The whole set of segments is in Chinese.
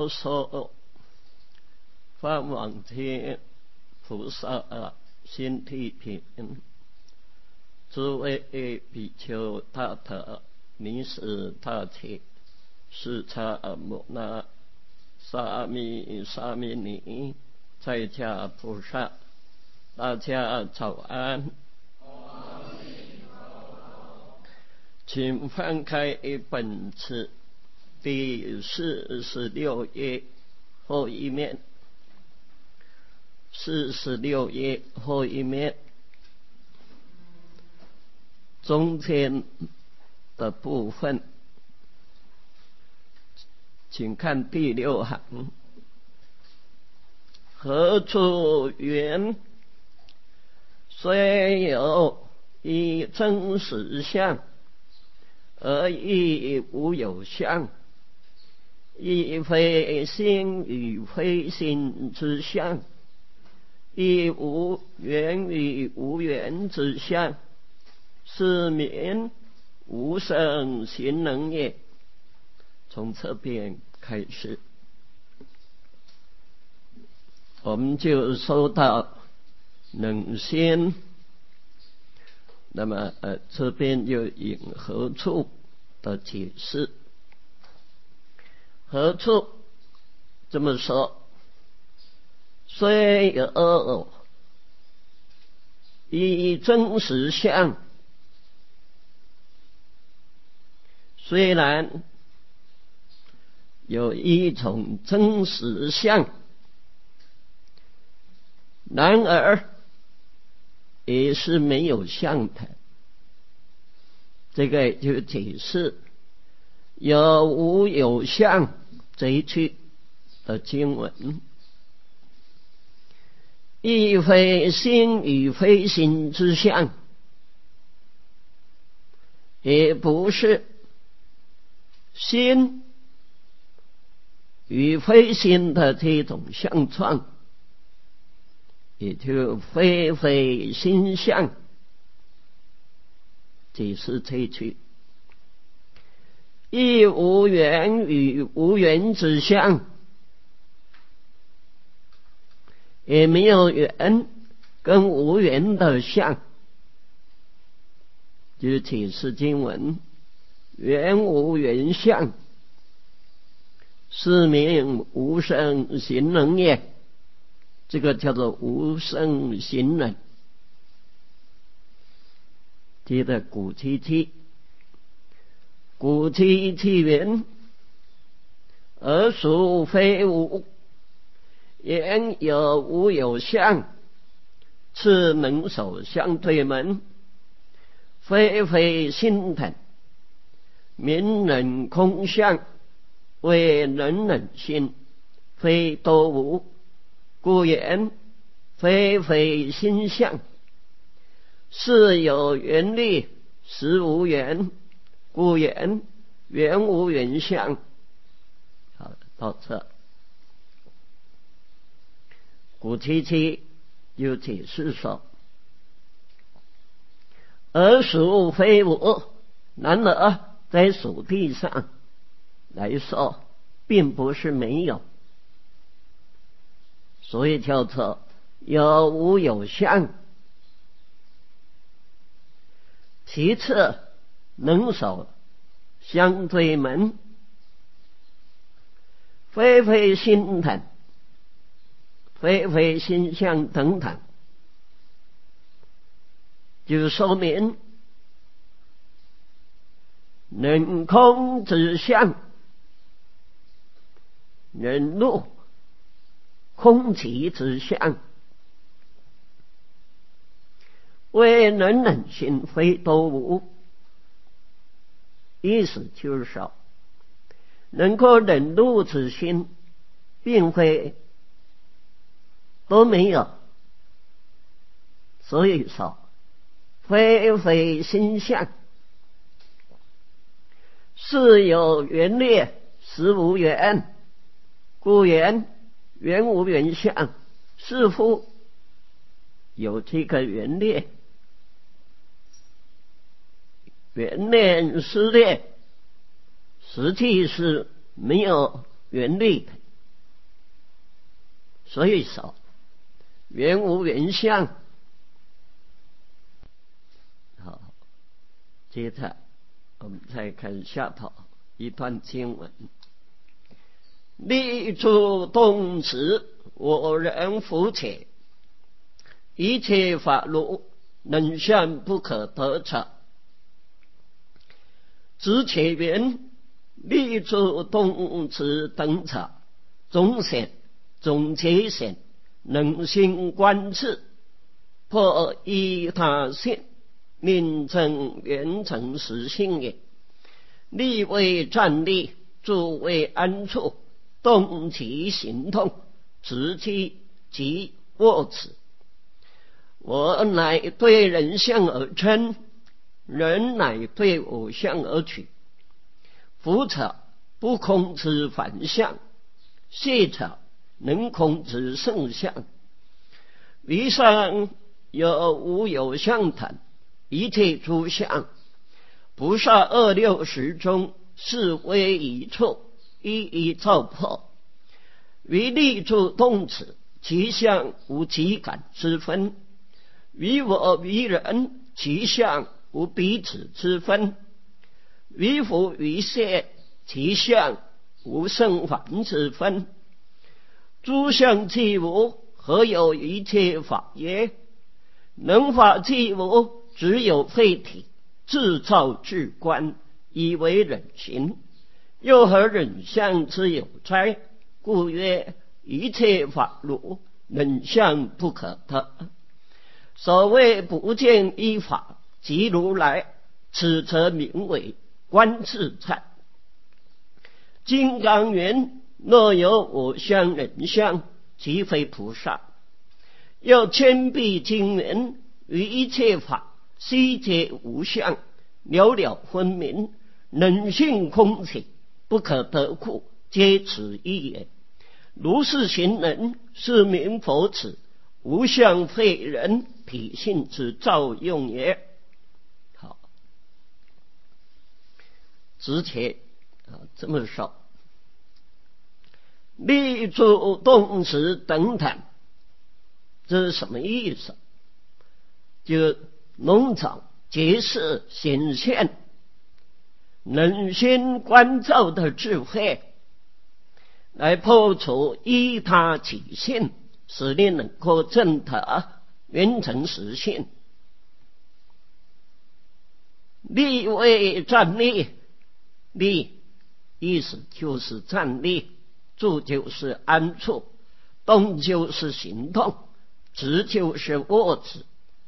佛说，梵网天菩萨心地品，诸位比丘大德，尼斯大提，释迦牟那，沙弥沙弥尼，在家菩萨，大家早安。请翻开本次第46页后一面，46页后一面中间的部分，请看第6行。何处缘？虽有一真实相，而亦无有相，亦非心与非心之相，亦无缘与无缘之相，是名无生行能也。从这边开始，我们就说到能先，那么这边就引何处的解释。何处这么说？虽有一真实相，虽然有一种真实相，然而也是没有相的。这个就解释有无有相这一句的经文，亦非心与非心之相，也不是心与非心的这种相状，也就非心相。解释这一句，亦无缘与无缘之相，也没有缘跟无缘的相。就是解释经文，缘无缘相，是名无生行能也。这个叫做无生行能。接着古题题，古题题云：而属非无，言有无有相，次能守相对门，非心等，名人空相，为人心，非多无，故言非心相。是有缘力，实无缘，故言缘无缘相。好，到这古题题就解释说，而属非无，然而在属地上来说并不是没有，所以叫做有无有相。其次能守相对门，非心等，非心相等等，就说明能空之相，能入空寂之相，为人心，非多无。意思就是说，能够忍辱之心并非都没有，所以说非心相。是有缘力，实无缘，故言缘无缘相。似乎有这个缘力，缘念失恋，实际是没有缘力的。 所以说原无原相。好，接着我们再看下头一段经文：立诸动词，我人夫且，一切法如能相不可得者。知且云：立诸动词等者，总显总结显，能心观次，破依他性，命正圆成实性也。立为站立，住为安处，动其行动，直其即卧此。我乃对人相而称，人乃对我相而取。夫者不空之反相，谢者能空之圣相。于上有无有相谈，一切诸相，不杀二六时中，是为一处，一一照破。于立诸动词，其相无体感之分；于我于人，其相无彼此之分；于福于谢，其相无生反之分。诸相既无，何有一切法耶？能法既无，只有废体，自造自观，以为忍行。又何忍相之有哉？故曰一切法如能相不可得。所谓不见一法即如来，此则名为观自在。金刚云：若有我相人相，即非菩萨。又千臂经云：于一切法悉皆无相，了了分明，能性空体，不可得故，皆此一也。如是行人，是名佛子，无相非人体性之造用也。好，之前这么说，立诸动词等等，这是什么意思？就农场结识显现能心观照的智慧，来破除依他起性，使你能够证得圆成实性。立为站立，立意思就是站立，住就是安处，动就是行动，直就是卧止。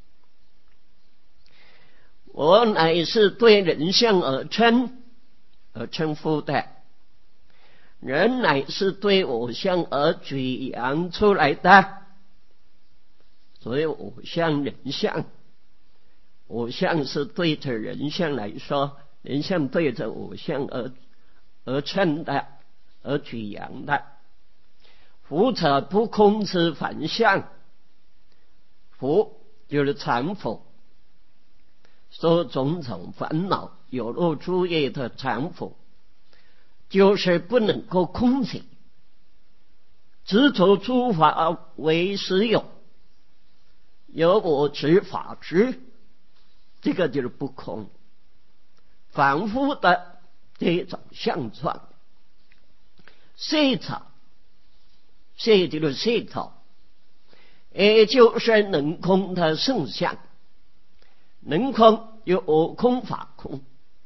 我乃是对人相而称呼的，人乃是对我相而举扬出来的，所以我相人相，我相是对着人相来说，人相对着我相而称的，而举扬的。福者不空之反相，福就是常福，说种种烦恼有漏诸业的常福，就是不能够空体，执着诸法为实有，有我执法执，这个就是不空，反复的这种相状。谢草，谢就是谢草，也就是能空的圣相。能空有我空法空，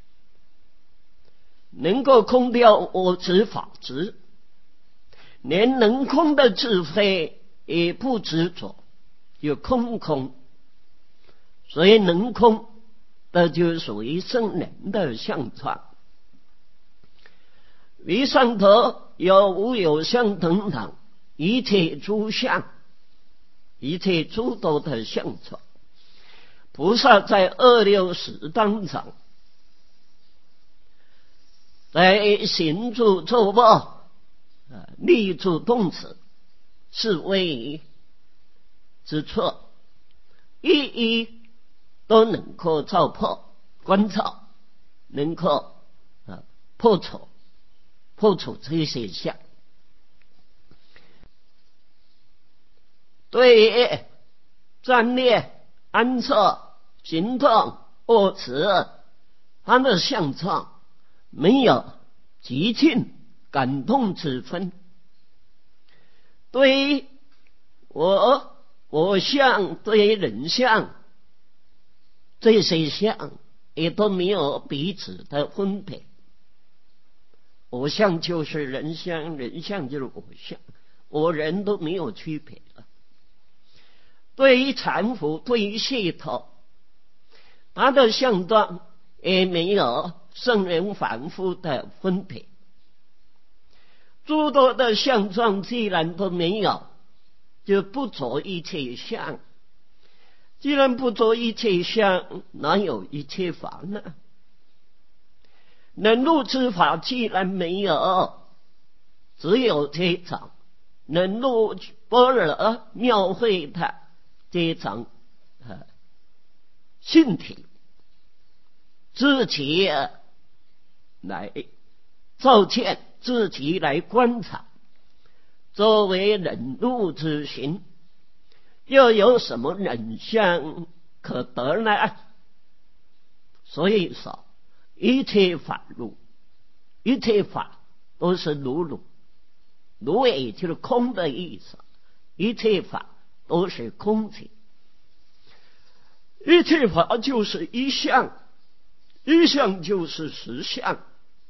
能够空掉我执法执，连能空的智慧也不执着，有空空，所以能空的就属于圣人的相状。于上头有无有相等等，一切诸相，一切诸多的相状。菩萨在二六时当中，在行住坐卧立住动词是为之错，一一都能够照破观照，能够破除这些相。 对站立、安坐、行动、卧持，他的相状没有激进感动之分。对于我相、对人相，这些相也都没有彼此的分别。我相就是人相，人相就是我相，我人都没有区别了。对于禅服，对于解脱，他的相状也没有圣人凡夫的分别。诸多的相状既然都没有，就不着一切相。既然不着一切相，哪有一切法呢？能入之法既然没有，只有这场能入般若妙会的这场性体，自己来照见，自己来观察，作为忍辱之行，又有什么忍相可得呢？所以说一切法如，一切法都是如如，如也就是空的意思，一切法都是空体，一切法就是一相，一相就是实相。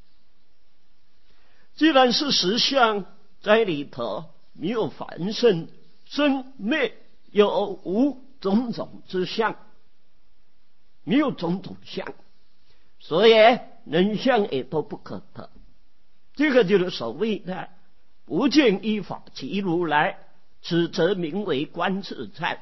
既然是实相，在里头没有凡生生灭有无种种之相，没有种种相，所以人相也都不可得。这个就是所谓的不见一法即如来，此则名为观自在。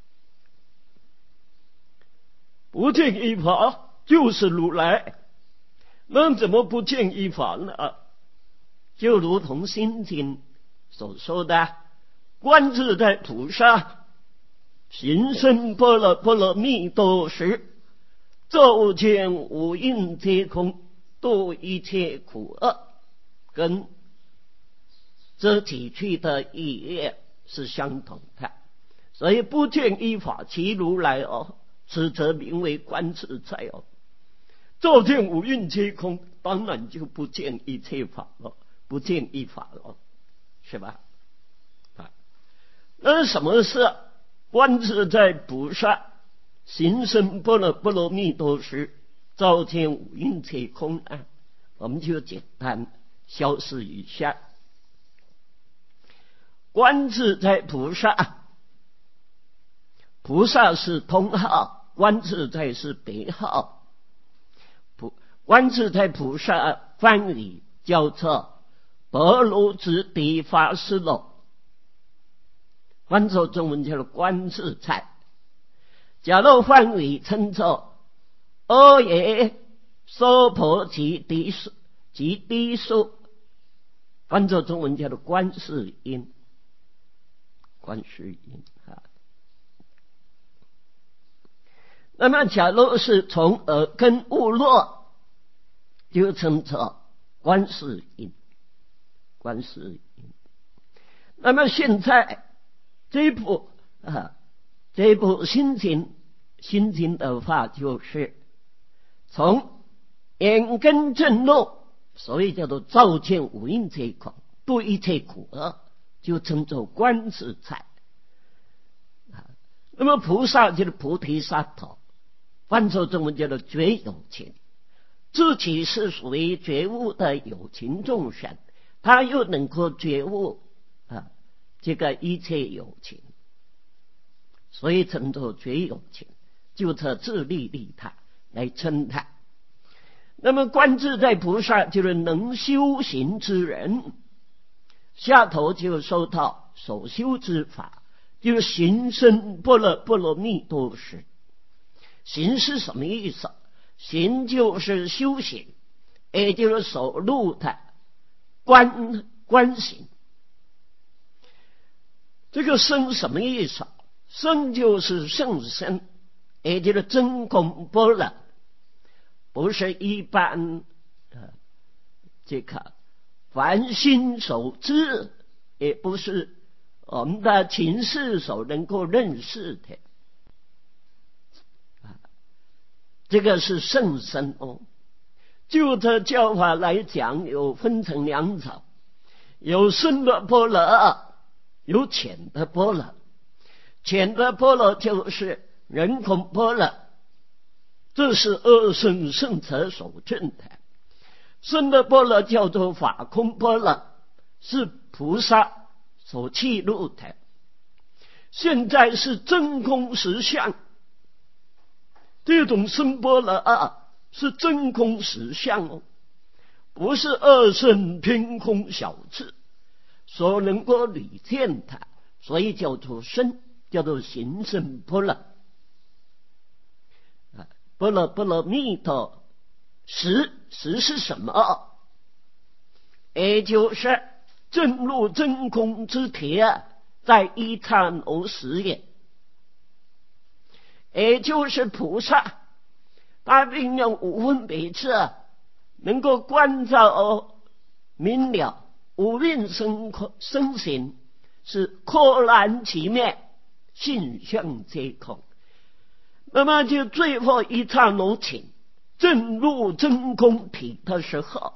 不见一法就是如来，那怎么不见一法呢？就如同心经所说的，观自在菩萨行深般若蜜多时，照见五蕴皆空，度一切苦厄，跟这几句的意义是相同的。所以不见一法即如来此则名为观自在照见五蕴皆空，当然就不见一切法了，不见一法了，是吧？那什么是观自在菩萨行深般若蜜多时，照见五蕴皆空呢？我们就简单消释一下。观自在菩萨，菩萨是通号，观自在是别号。观自在菩萨梵语叫做般若之地法师罗，翻作中文叫做观自在。假如梵语称作阿耶娑婆及地数，翻作中文叫做观世音。观世音那么假如是从耳根悟落，就称作观世音。观世音。那么现在这部心经的话，就是从眼根正落，所以叫做照见五蕴皆空，度一切苦厄，就称作观自在。那么菩萨就是菩提萨埵，翻作中文叫做觉有情，自己是属于觉悟的有情众生，他又能够觉悟这个一切有情，所以称作觉有情，就是自利利他来称他。那么观自在菩萨就是能修行之人，下头就说到所修之法，就是行深般若蜜多时。行是什么意思？行就是修行，也就是所入的观行。这个身什么意思？身就是圣身，也就是真空般若，不是一般这个凡心所知，也不是我们的情世所能够认识的。这个是甚深哦。就这教法来讲，有分成两种，有深的般若，有浅的般若。浅的般若就是人空般若，这是二圣圣者所证的。深的般若叫做法空般若，是菩萨所契入的。现在是真空实相，这种深般若是真空实相哦，不是二圣凭空小智所能够理见它，所以叫做深，叫做行深般若。般若波罗蜜多实是什么？也就是正入真空之铁，在一刹那时也。也就是菩萨他运用五分别智，能够观照明了五蕴生行，是廓然其面，性相皆空。那么就最后一刹那间正入真空体的时候，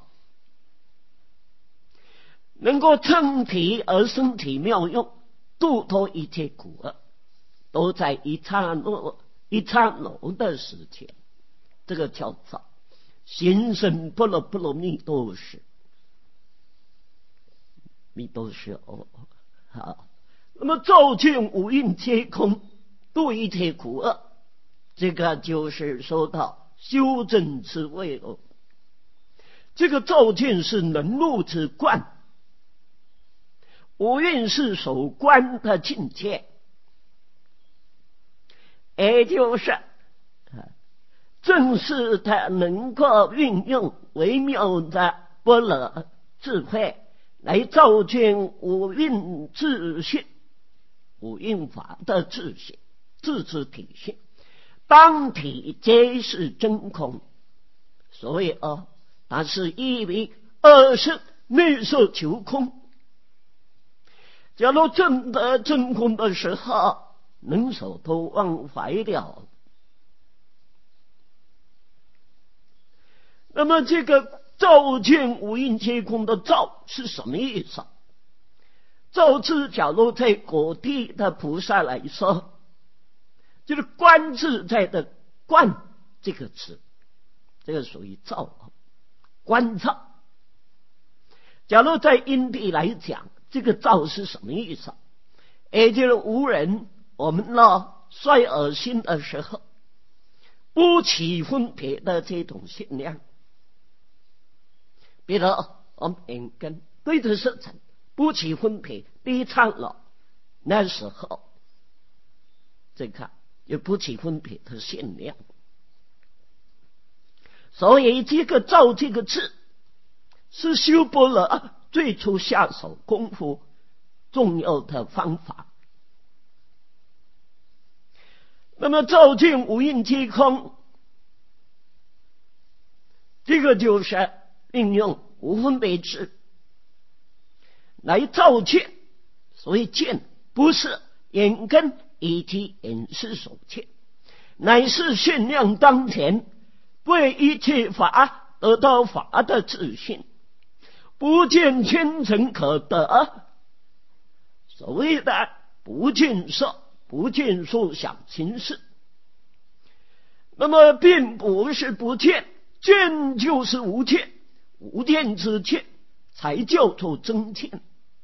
能够称体而生体妙用，度脱一切苦厄，都在一刹那的时间。这个叫做行深般若波罗蜜多时，蜜多时哦。好，那么照见五蕴皆空，度一切苦厄，这个就是说到修正之谓哦。这个照见是能入之观，五蕴是所观的境界，也就是正是他能够运用微妙的般若智慧来照见五蕴自性，五蕴法的自性，自之体性，当体皆是真空。所以它是一为二圣内摄求空。假如证得真空的时候，能手都忘怀了。那么这个照见五蕴皆空的照是什么意思？照字假如在果地的菩萨来说，就是观自在的观这个词，这个属于照，观照。假如在因地来讲，这个照是什么意思？也就是无人我们衰恶心的时候，不起分别的这种限量。比如我们眼根对着色尘不起分别，低唱了，那时候这个有不起分别的限量。所以这个照这个字是修般若最初下手功夫重要的方法。那么照见五蕴皆空，这个就是运用无分别智来照见。所以见不是眼根以及眼识所见，乃是限量当前，为一切法得到法的自性，不见千层可得。所谓的不见色，不见受想行识，那么并不是不见，见就是无见，无见之见才叫做真见。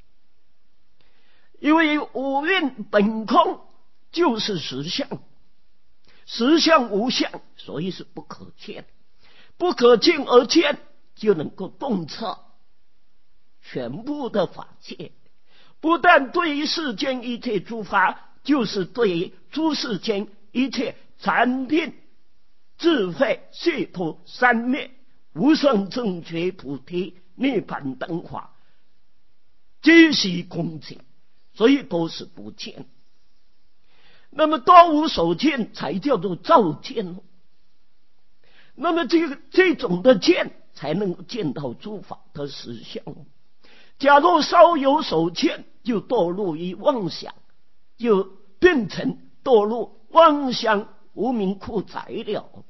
因为五蕴本空就是实相，实相无相，所以是不可见。不可见而见，就能够洞彻全部的法界。不但对于世间一切诸法，就是对于诸世间一切禅定、智慧、解脱、三昧、无上正觉、菩提、涅槃等法，皆是空境，所以都是不见。那么多无所见才叫做照见。那么这种的见才能够见到诸法的实相。假如稍有所见， 就堕入于妄想，就变成堕入妄想无明苦宅了。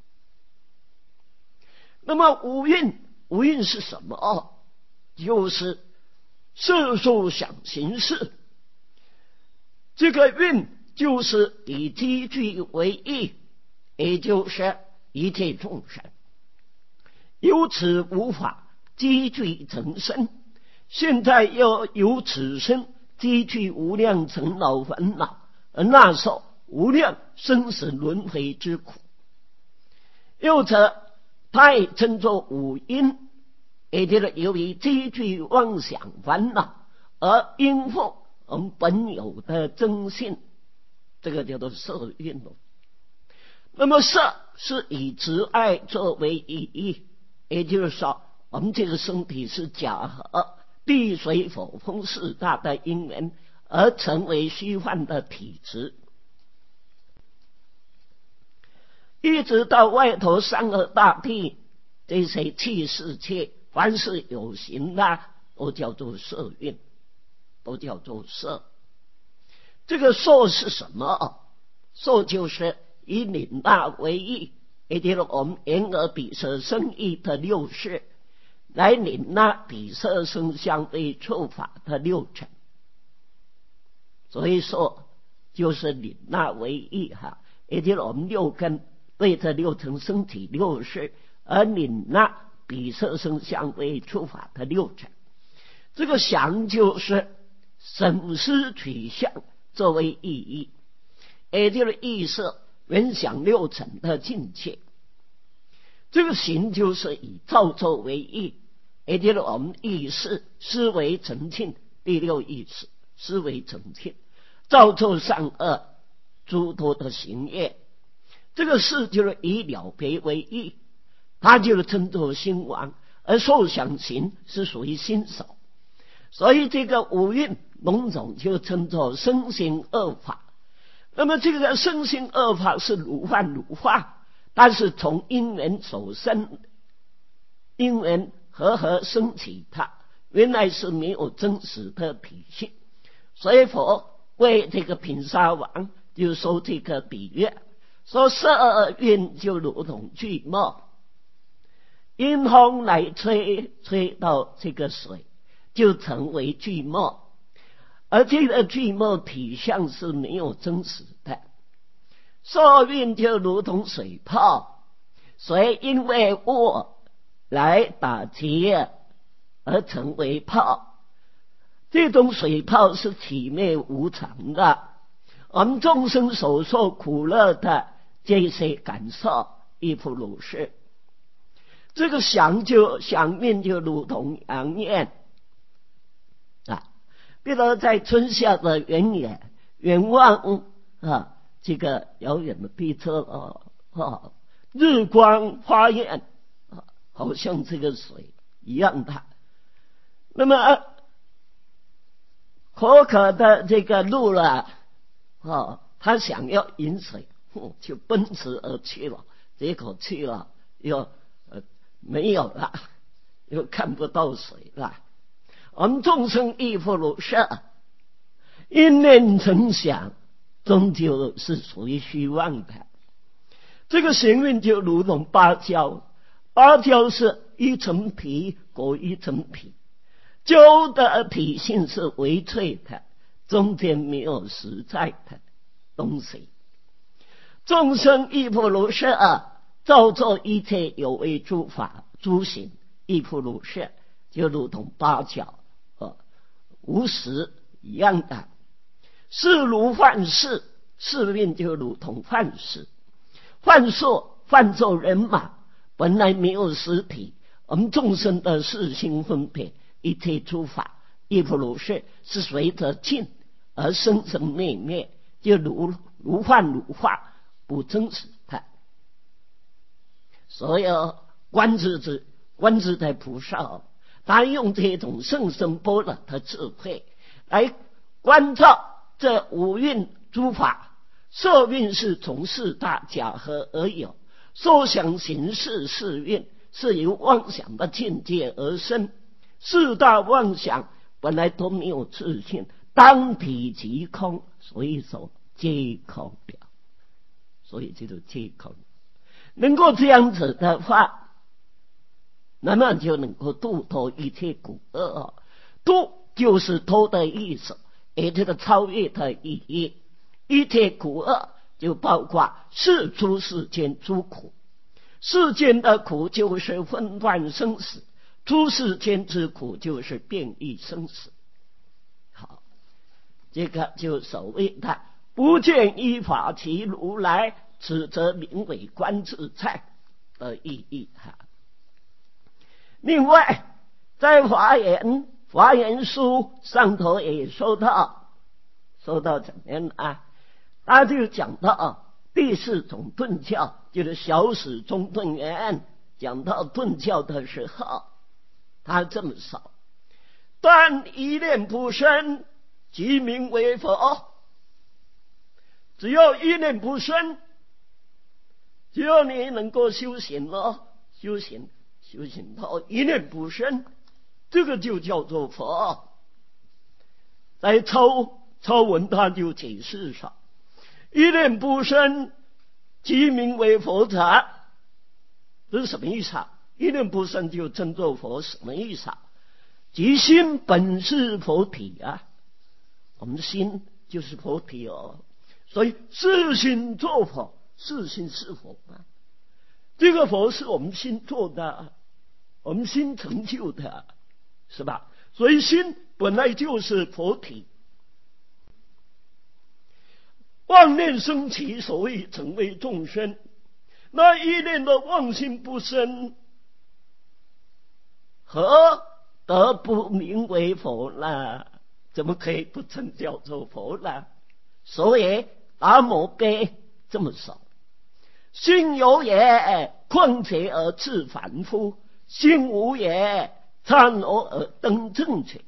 那么五蕴是什么？就是色受想行识。这个蕴就是以积聚为意，也就是一切众生。由此无法积聚成身，现在要由此身积聚无量尘劳烦恼，而那受无量生死轮回之苦。又则他也称作五因，也就是由于积聚妄想烦恼而因惑我们本有的真性，这个叫做色蕴。那么色是以执爱作为意义，也就是说我们这个身体是假合地水火风四大的因缘而成为虚幻的体质，一直到外头三河大地，这些气世界凡是有形的都叫做色蕴，都叫做色。这个受是什么？受就是以领纳为意，也就是我们眼耳鼻舌身意的六识来领纳鼻舌身香味触法的六尘，所以说就是领纳为意哈，也就是我们六根对这六尘身体六识而领纳鼻舌身香味触法的六尘。这个想就是审思取向作为意义，也就是意识原想六尘的境界。这个行就是以造作为意，也就是我们意识思维澄清，第六意识思维澄清，造作善恶诸多的行业。这个事就是以了别为意，它就是称作心王，而受想行是属于心手。所以这个五蕴某种就称作身心二法。那么这个身心二法是如幻如化，但是从因缘所生，因缘和生起它，原来是没有真实的体性。所以佛为这个品沙王就说这个比喻，说色蕴就如同巨墨，阴风来吹，吹到这个水就成为巨墨，而这个巨墨体相是没有真实的。色蕴就如同水泡，水因为雾来打结而成为泡，这种水泡是体灭无常的。我们众生所受苦乐的这些感受亦复如是。这个想念就如同阳焰比如在春夏的原野远望这个遥远的碧澈日光花艳好像这个水一样的。那么口渴的这个鹿了他想要饮水就奔驰而去了，结果去了又没有了，又看不到水了。我们众生亦复如是，因念成想终究是属于虚妄的。这个行运就如同芭蕉，芭蕉是一层皮裹一层皮，蕉的体性是微脆的，中间没有实在的东西。众生亦复如是造作一切有为诸法诸行亦复如是，就如同芭蕉无实一样的。事如幻事，事命就如同幻事。幻术幻作人马本来没有实体，我们众生的事心分别一切诸法亦复如是，是随着境而生生灭灭，就如幻如化，不真实的。所有观自在菩萨他用这种甚深般若的智慧来关照这五蕴诸法。色蕴是从四大假合而有，受想行识四蕴是由妄想的境界而生。四大妄想本来都没有自性， 当体即空，所以说皆空了，所以这就皆空。能够这样子的话，那么就能够度脱一切苦厄。度就是脱的意思，而这个超越的意义。一切苦厄就包括世出世间诸苦，世间的苦就是纷乱生死，出世间之苦就是变异生死。好，这个就所谓的不见一法其如来，此则名为观自在的意义哈。另外，在华严书上头也说到怎么样啊？他就讲到第四种顿教，就是小始中顿圆。讲到顿教的时候，他这么说：但一念不生，即名为佛。只要一念不生，只要你能够修行到一念不生，这个就叫做佛。在超文他就解释上，一念不生即名为佛者，这是什么意思啊？一念不生就称作佛，什么意思啊？即心本是佛体啊，我们的心就是佛体哦。所以是心作佛，是心是佛啊。这个佛是我们心做的，我们心成就的，是吧？所以心本来就是佛体。妄念生起，所谓成为众生。那一念的妄心不生，何得不名为佛呢？怎么可以不称叫做佛呢？所以达摩碑这么说：心有也，况且而自凡夫；心无也，参我而登正觉。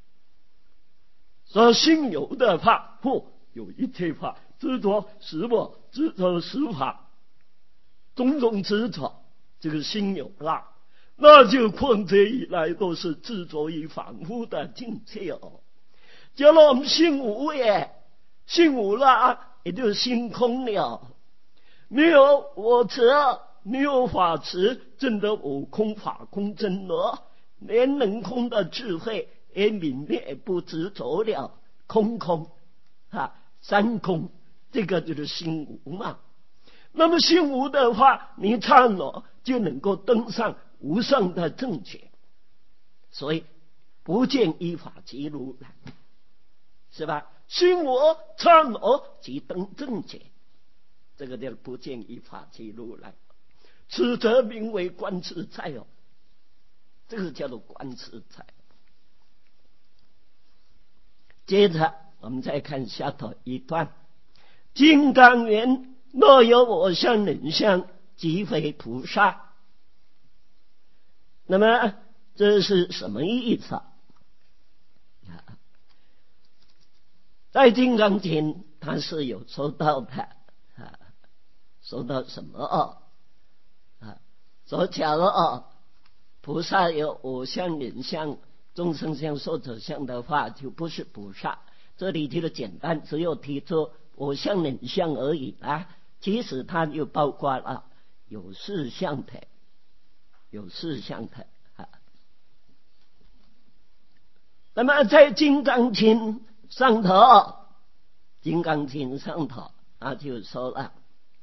说心有的话，有一切法，执着实我，执着实法，种种执着，这个心有了，那就况且以来都是执着于凡夫的境界哦。假如我们心无也，心无了，也就是心空了，没有我执，没有法执，证得我空法空真了，连能空的智慧也泯灭不执着了，空三空，这个就是心无嘛。那么心无的话，你刹那就能够登上无上的正觉。所以不见一法即如来，是吧？心无刹那即登正觉，这个叫不见一法即如来。此则名为观自在哦，这个叫做观自在。接着我们再看下头一段：金刚云：若有我相人相，即非菩萨。那么这是什么意思啊？在金刚经它是有说到的说到什么说假如菩萨有我相人相众生相寿者相的话，就不是菩萨。这里提的简单，只有提出我相人相而已啊。其实它又包括了有事相的那么在金刚经上头他就说了：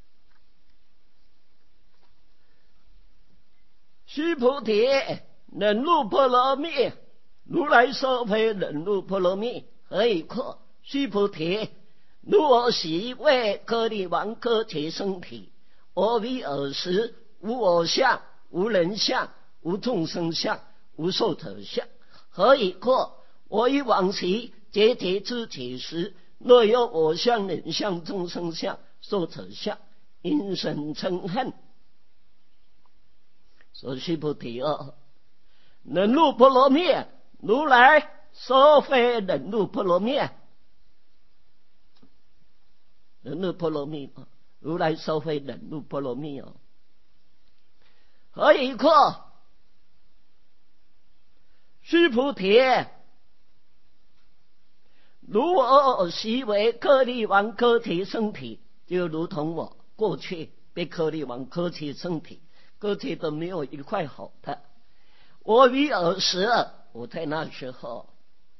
须菩提，忍辱波罗蜜，如来说非忍辱波罗蜜，何以故？须菩提，如我昔为歌利王歌其身体，我彼尔时无我相，无人相，无众生相，无寿者相。何以故？我以往昔解体之体时，若有我相、人相、众生相、寿者相，因生嗔恨。说须菩提忍辱波罗蜜，如来说非忍辱波罗蜜，如来说非忍辱波罗蜜何以故？须菩提， 如我习为颗粒王割其身体，就如同我过去被颗粒王割其身体，割其都没有一块好的。我于尔时，我在那时候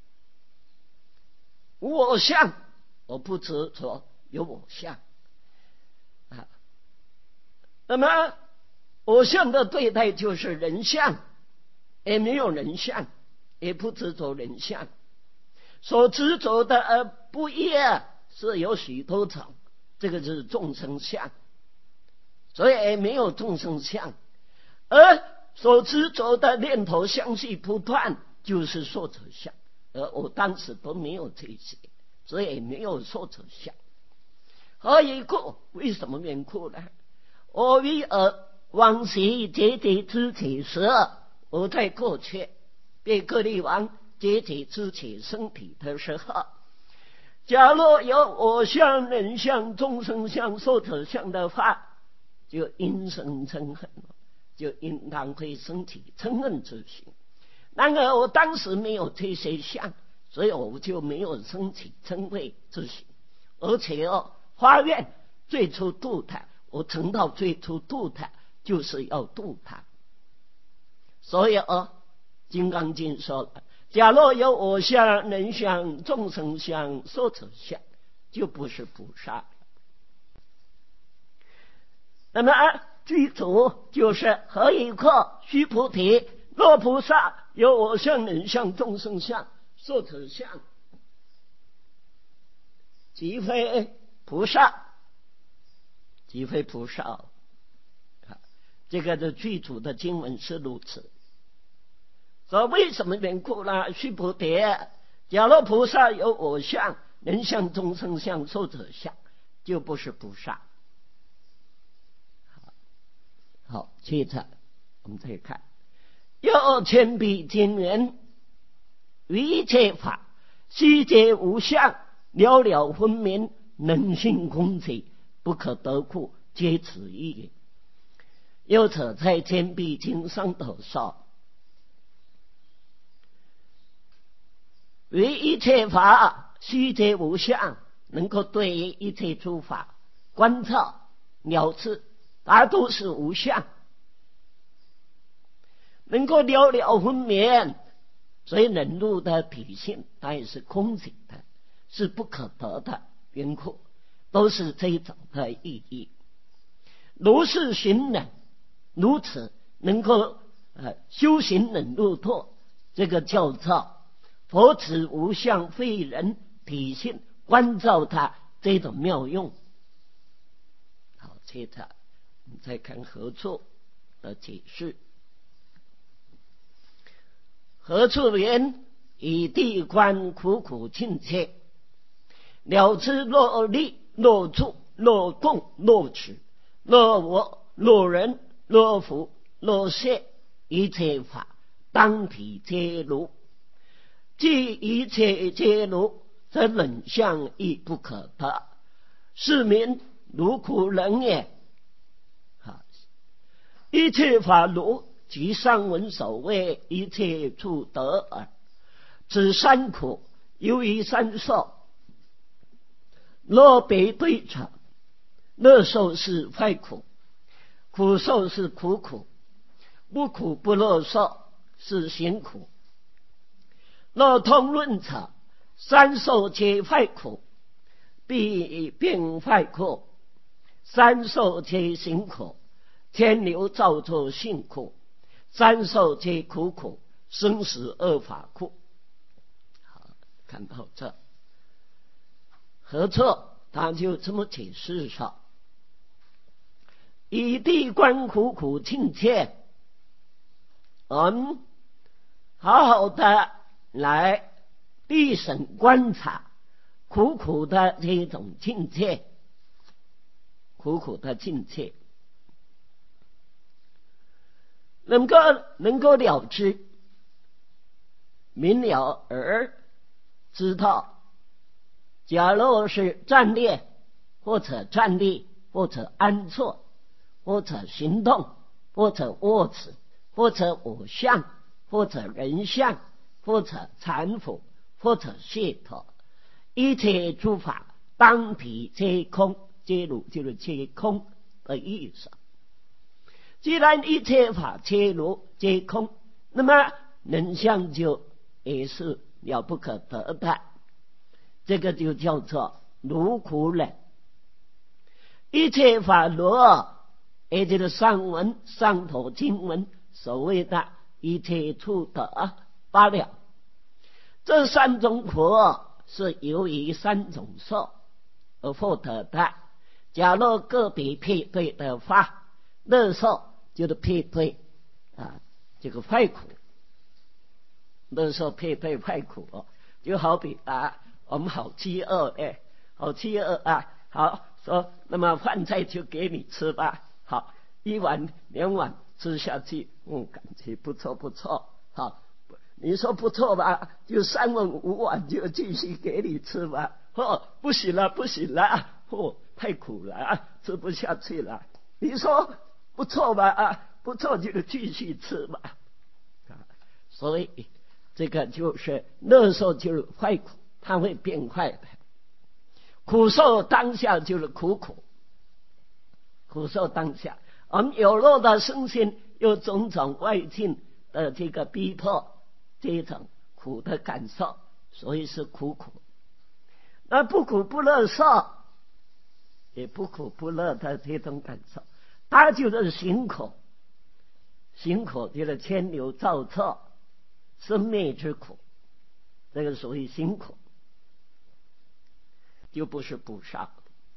无我相，我不执着有我相啊。那么我相的对待就是人相，也没有人相，也不执着人相。所执着的不业是有许多种，这个是众生相，所以也没有众生相。而所执着的念头相续不断，就是受者相。而我当时都没有这些，所以也没有受者相。何以故？为什么缘故呢？我于往昔结集之体时，我在过去被颗粒王结集之体身体的时候，假若有我相、人相、众生相、寿者相的话，就因生嗔恨，就应当会升起嗔恨之心。然而我当时没有这些相，所以我就没有升起嗔恚之心。而且发愿最初度他，我成到最初度他，就是要度他。所以金刚经说了，假若有我相、人相、众生相、寿者相，就不是菩萨了。那么具足就是何以故？须菩提，若菩萨有我相、人相、众生相、寿者相，即非菩萨，即非菩萨。这个的具足的经文是如此。所以为什么缘故呢？须菩提，假若菩萨有我相、人相、众生相、寿者相，就不是菩萨。好，接着我们再看，又千比经云：于一切法，悉皆无相，了了分明，能性空寂，不可得故，皆此意也。又者在千比经上头说，于一切法，悉皆无相，能够对于一切诸法观照了知，它都是无相，能够了了分明。所以人入的体性，它也是空寂的，是不可得的缘故，都是这种的意义。如是行忍，如此能够修行忍入脱，这个叫做佛子无相非人体性观照它，这种妙用。好，接着我们再看何处的解释。何处言以地观苦苦亲切，了知若力若处若动若取若我若人若福若谢，一切法当体皆如。即一切皆如，则冷相亦不可得，是名如苦人也。一切法如，即上文所谓一切处得耳。此三苦，由于三受，若别对者，乐受是坏苦，苦受是苦苦，不苦不乐受是行苦。若通论者，三受皆坏苦，必并坏苦；三受皆行苦，天流造作性苦；三受皆苦苦，生死恶法苦。好，看到这，何错？他就这么解释说：以地观苦苦亲切，好好的来地审观察苦苦的这种境界，苦苦的境界，能够了知，明了而知道。假若是站立，或者站立，或者安坐，或者行动，或者卧持，或者我相，或者人相，或者禅服，或者解脱， 一切诸法当体皆空，皆如就是皆空的意思。既然一切法皆如皆空，那么能相就也是了不可得的，这个就叫做如苦忍。一切法如，也就是上文上头经文所谓的一切处得罢了。这三种苦是由于三种受而获得的。假若个别配对的话，乐受就是配对这个坏苦，乐受配对坏苦就好比我们好饥饿好饥饿好说，那么饭菜就给你吃吧，好一碗两碗吃下去，感觉不错不错，好你说不错吧，就3碗5碗就继续给你吃吧，不行了不行了，太苦了吃不下去了，你说不错吧不错就继续吃吧。所以这个就是乐受就是坏苦，它会变坏的。苦受当下就是苦苦受当下，我们有肉的身心有种种外境的这个逼迫，这种苦的感受，所以是苦。那不苦不乐受，也不苦不乐的这种感受，它就是行苦就是牵流造作生灭之苦，这个属于行苦，就不是不少。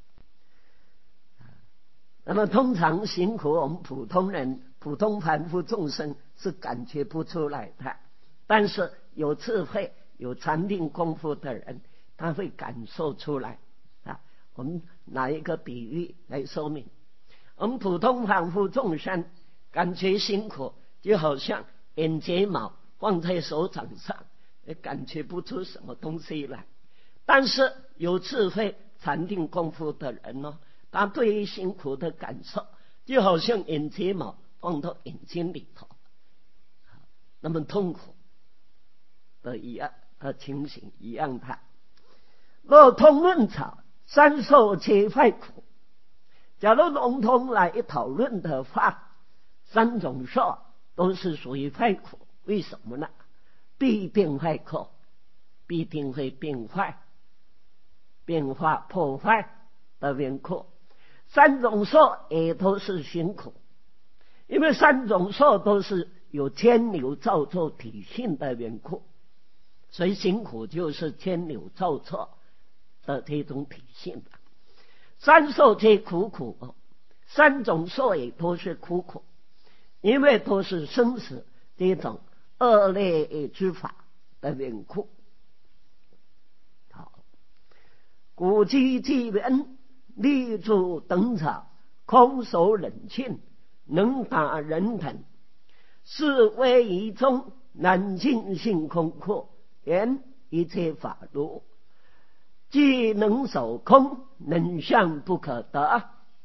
那么通常行苦，我们普通人普通凡夫众生是感觉不出来的，但是有智慧有禅定功夫的人，他会感受出来我们拿一个比喻来说明，我们普通凡夫众生感觉辛苦，就好像眼睫毛放在手掌上，感觉不出什么东西来。但是有智慧禅定功夫的人他对于辛苦的感受，就好像眼睫毛放到眼睛里头，那么痛苦的一样的情形一样的。若通论草，三受皆坏苦。假如笼统来讨论的话，三种受都是属于坏苦。为什么呢？必变坏苦，必定会变坏、变化、破坏的缘故。三种受也都是辛苦，因为三种受都是有牵流造作体性的缘故，所以辛苦就是牵流造作的这种体性的。三受皆苦，三种受也都是苦，因为都是生死这种恶劣之法的缘故。好，古籍记人立柱等草，空手冷静，能打人等，是为一中难尽性空阔，言一切法如，既能守空，能相不可得。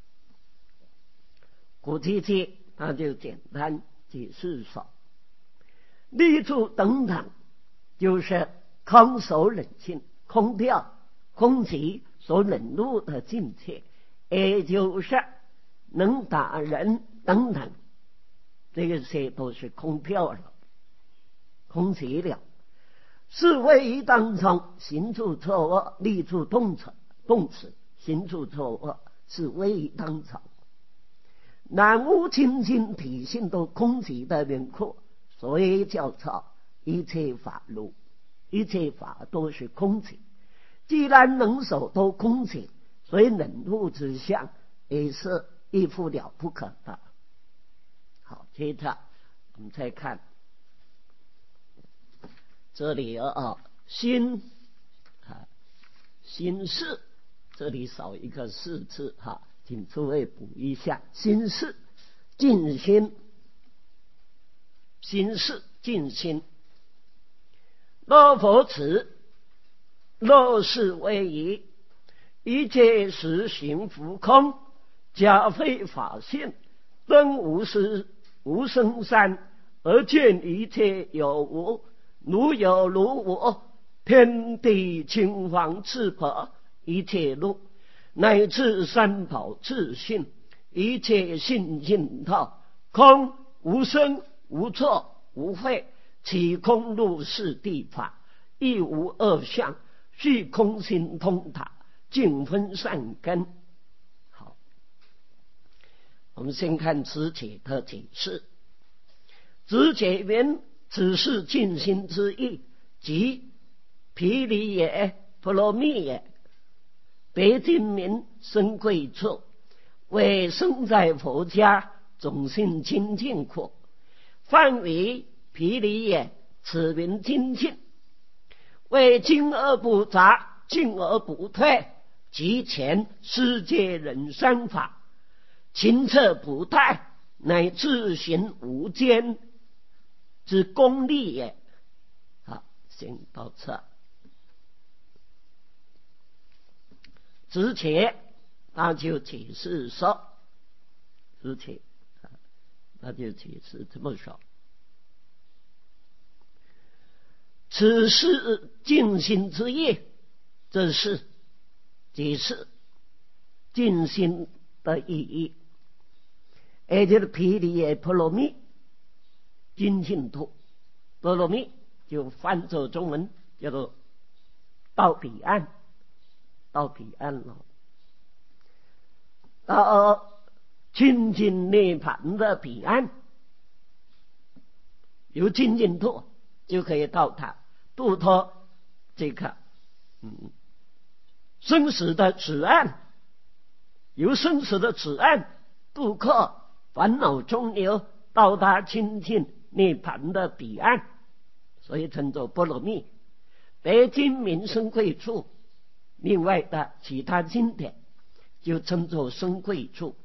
古籍记他就简单解释说，立柱等等就是空手冷静，空掉空寂所冷入的境界，也就是能打人等等，这些都是空掉了，空寂了。是为一当中行住坐卧，立住动词，行住坐卧是为一当中，南无清净体性都空寂的缘故，所以叫做一切法如，一切法都是空寂。既然能守都空寂，所以冷入之相也是一副了不可的。好，接着我们再看这里心事，这里少一个事字请诸位补一下。心事静心，心事静心。若佛此，若是为一，一切实行浮空，假非法性，真无实无生善，而见一切有无，如有如无， 天地青黄赤白一切路，乃至三宝自性，一切性尽道，空无生无错无废，其空入是地法，亦无二相，虚空心通达，尽分善根。好，我们先看此解的解释。此解云：此是尽心之意，即毗梨也，波罗蜜也。别经名生贵处，为生在佛家，种性清净苦。犯为毗梨也，此名精进。为精而不杂，进而不退，即前世界人三法，清澈不殆，乃自行无间之功利也。好，先到这。之前他就解释说，他就解释这么说：此是尽心之意，这是解释尽心的意义，也就是毗梨耶波罗蜜精进度。波罗蜜就翻作中文叫做到彼岸，到彼岸了，到清净涅槃的彼岸，有精进度就可以到它，度脱这个生死的此岸，由生死的此岸渡过烦恼中流，到达清净涅槃的彼岸，所以称作波罗蜜。别经名生贵处，另外的其他经典就称作生贵处。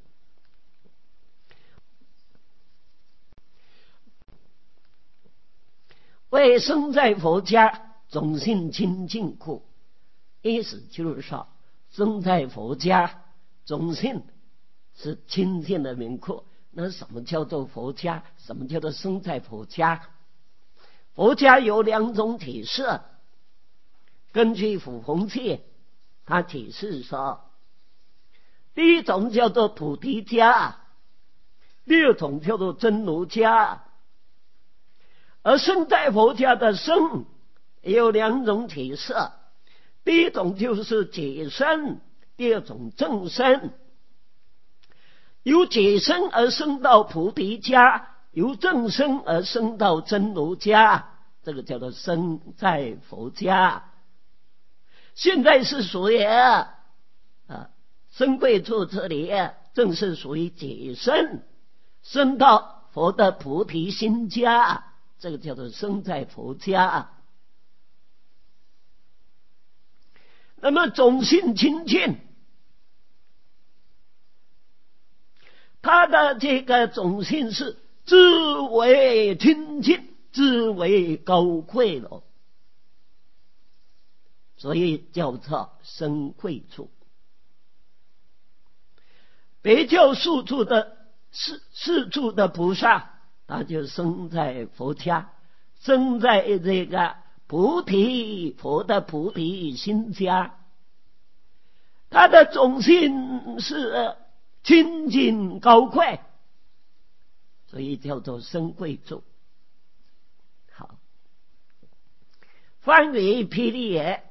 为生在佛家，种性清净苦，意思就是说，生在佛家，种性是清净的名库。那什么叫做佛家？什么叫做生在佛家？佛家有两种体式，根据辅弘戒，他解释说，第一种叫做菩提家，第二种叫做真如家。而生在佛家的生也有两种体式，第一种就是解生，第二种正生。由解生而生到菩提家，由正生而生到真如家，这个叫做生在佛家。现在是属于生贵处这里正是属于解生，生到佛的菩提心家，这个叫做生在佛家。那么种性清净，他的这个种性是至为清净，至为高贵了，所以叫做生贵处。别教世处的菩萨，他就生在佛家，生在这个菩提佛的菩提心家，他的种性是清净高贵，所以叫做生贵处。好，翻为毗梨耶，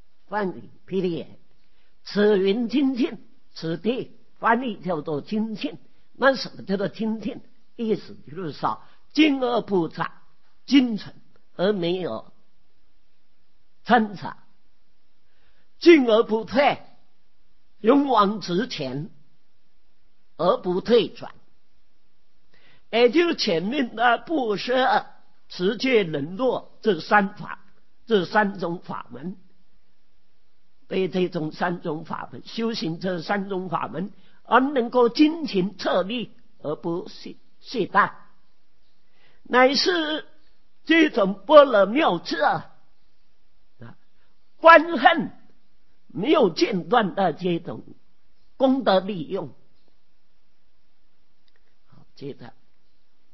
此云精进，此地翻译叫做精进。那什么叫做精进？意思就是说，精而不杂，精纯而没有掺杂，进而不退，勇往直前而不退转。也就是前面的布施、持戒、忍辱这三种法门，对这种三种法门修行，这三种法门而能够精勤策力而不懈怠，乃是这种般若妙智观恨没有间断的这种功德利用。好，接着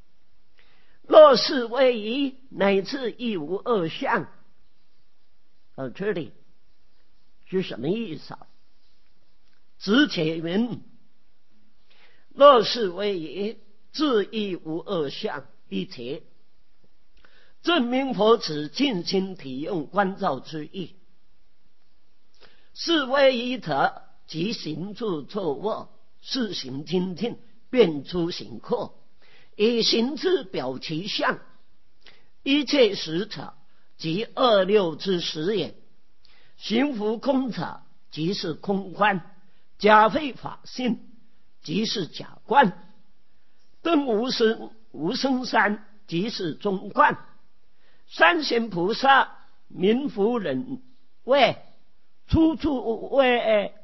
若是为一，乃至亦无二相， 这里是什么意思啊？子且云：若是为也，自亦无二相一切，证明佛子尽心体用观照之意。是为一者，即行住坐卧，事行精进，变出行廓，以行之表其相。一切实者，即二六之实也。行福空者，即是空观；假非法性，即是假观。登无生山，即是中观。三贤菩萨名福忍位，初住为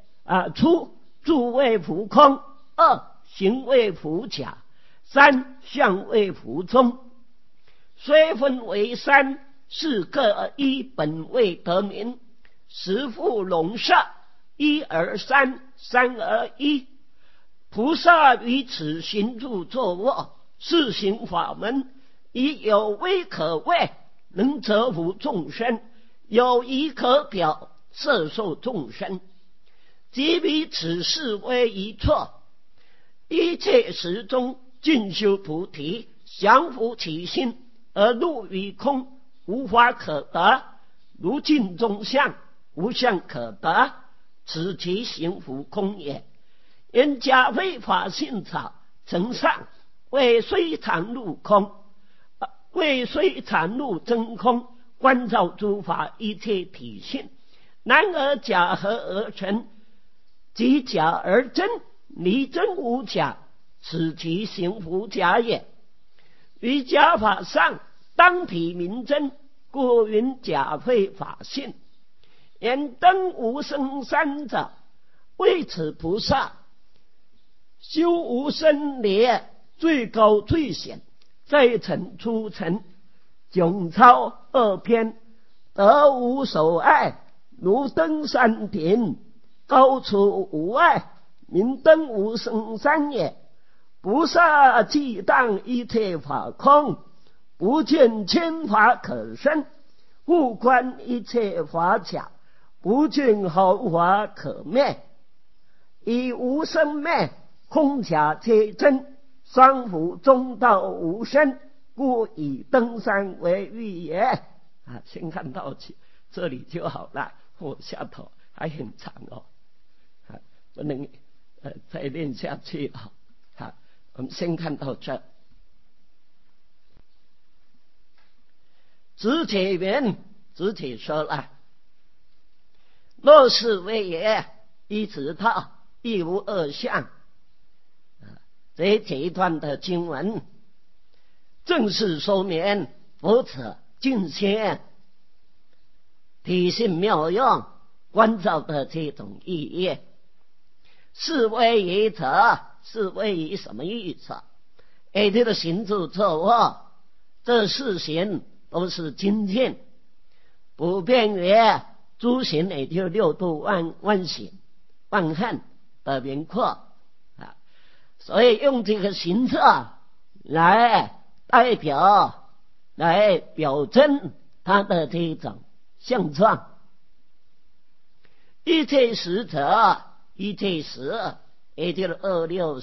福空，二行为福假，三相为福中。虽分为三，是各依本位得名。十复笼摄，一而三，三而一。菩萨于此行住坐卧，是行法门，以有为可为，能折服众生；有仪可表，摄受众生。即彼此事为一错，一切时中进修菩提，降伏其心，而入于空，无法可得。如镜中相，无相可得，此其行伏空也。因假非法性者，成上为虽常入空，为虽常入真空，观照诸法一切体性。然而假合而成，即假而真，离真无假，此其行伏假也。于假法上，当体明真，故云假非法性。言登无生山者，为此菩萨修无生劣，最高最显，再成初成，迥超二篇，得无所碍，如登山顶，高处无碍，名登无生山也。菩萨既当一切法空，不见千法可生，故观一切法假，不见毫法可灭。以无生灭，空假皆真，双福中道无生，故以登山为喻也。先看到这里就好了，下头还很长哦，不能再练下去了。我们先看到这。子且云，子且说了：若是为也，一直道，亦无二相。这一段的经文正是说明佛者尽心体性妙用观照的这种意义。是为也者，是为于什么意思？这个行住坐卧，这四行都是精进，不变于诸行，也就六度万行万恨的名括。所以用这个行者来代表，来表征他的这种相状。一切时者，一切时也就是二六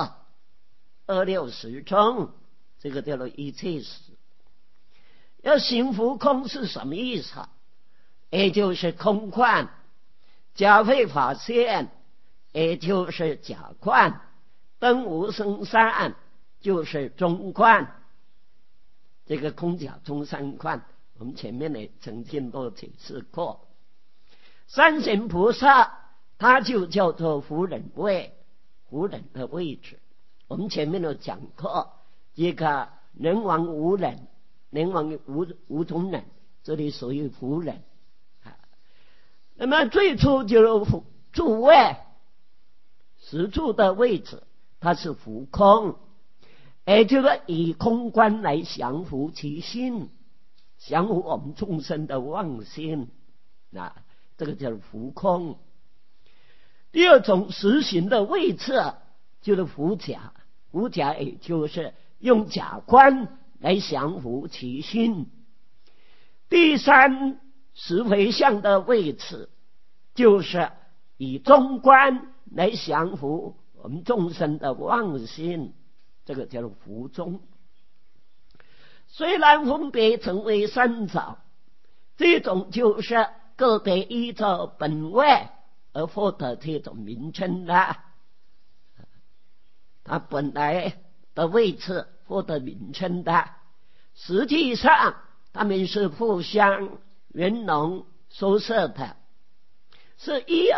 时中，这个叫做一切时。要行伏空是什么意思？也就是空观。假非法性，也就是假观。登无生山，就是中观。这个空假中三观，我们前面呢曾经都解释过。三贤菩萨他就叫做福忍位，福忍的位置。我们前面有讲过，这个人王无忍，人王无中忍，这里属于福忍。那么最初就是住位，实住的位置，它是浮空，也就是以空观来降伏其心，降伏我们众生的妄心，这个叫浮空。第二种实行的位置就是伏假，伏假也就是用假观来降伏其心。第三十回向的位置，就是以中观来降伏我们众生的妄心，这个叫做伏中。虽然分别成为三种，这种就是各得依照本位而获得这种名称的，它本来的位置获得名称的，实际上他们是互相圆融收摄的，是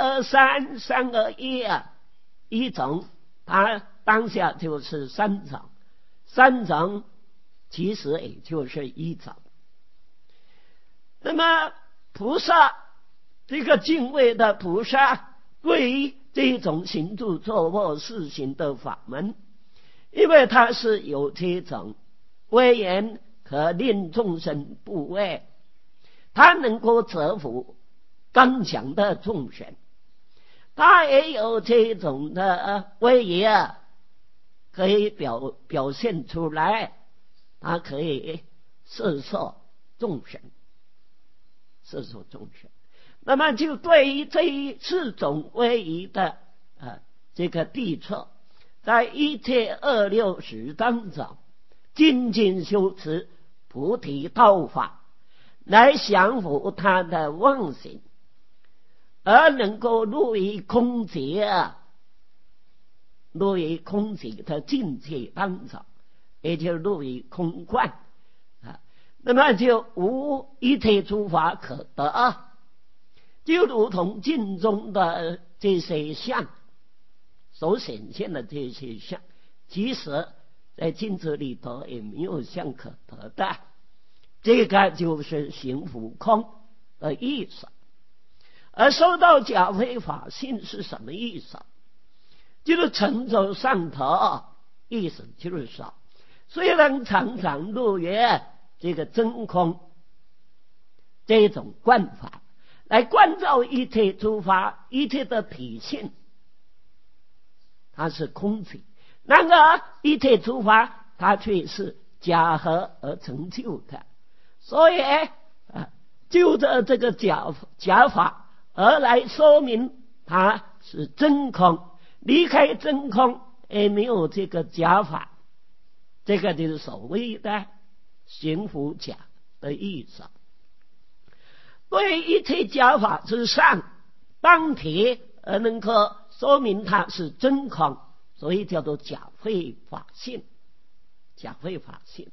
1、2、3、3、2、1一种，它当下就是三种，三种其实也就是一种。那么菩萨，这个敬畏的菩萨，对于这种行住坐卧四行的法门，因为它是有这种威严可令众生怖畏，它能够折服刚强的众生，它也有这种的威严可以表现出来，它可以摄受众生，摄受众生。那么就对于这四种威仪的这个地处，在一切恶六识当中，精进修持菩提道法，来降伏他的妄心，而能够入于空寂入于空寂的境界当中，也就入于空观那么就无一切诸法可得就如同镜中的这些相所显现的这些相，其实在镜子里头也没有相可得的，这个就是行伏空的意思。而说到假非法性是什么意思？就是成就上头，意思就是说，虽然常常入于这个真空这种观法，来观照一切诸法一切的体性，它是空寂，然而一切诸法它却是假合而成就的，所以就着这个假法而来说明它是真空，离开真空也没有这个假法，这个就是所谓的行伏假的意思。对一切假法之上当体而能够说明它是真空，所以叫做假非法性。假非法性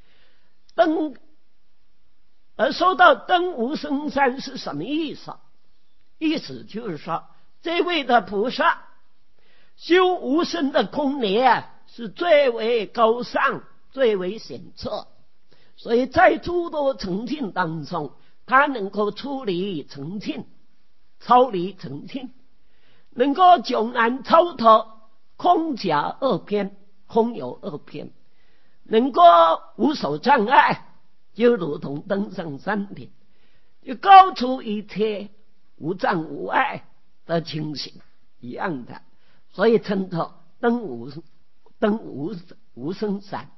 而说到登无生山是什么意思？意思就是说，这位的菩萨修无生的空理是最为高尚最为显赫，所以在诸多澄净当中，他能够出离澄净，超离澄净，能够迥然超脱空假二边，空有二边，能够无所障碍，就如同登上山顶，就高出一切无障无碍的情形一样的，所以称作登无生山。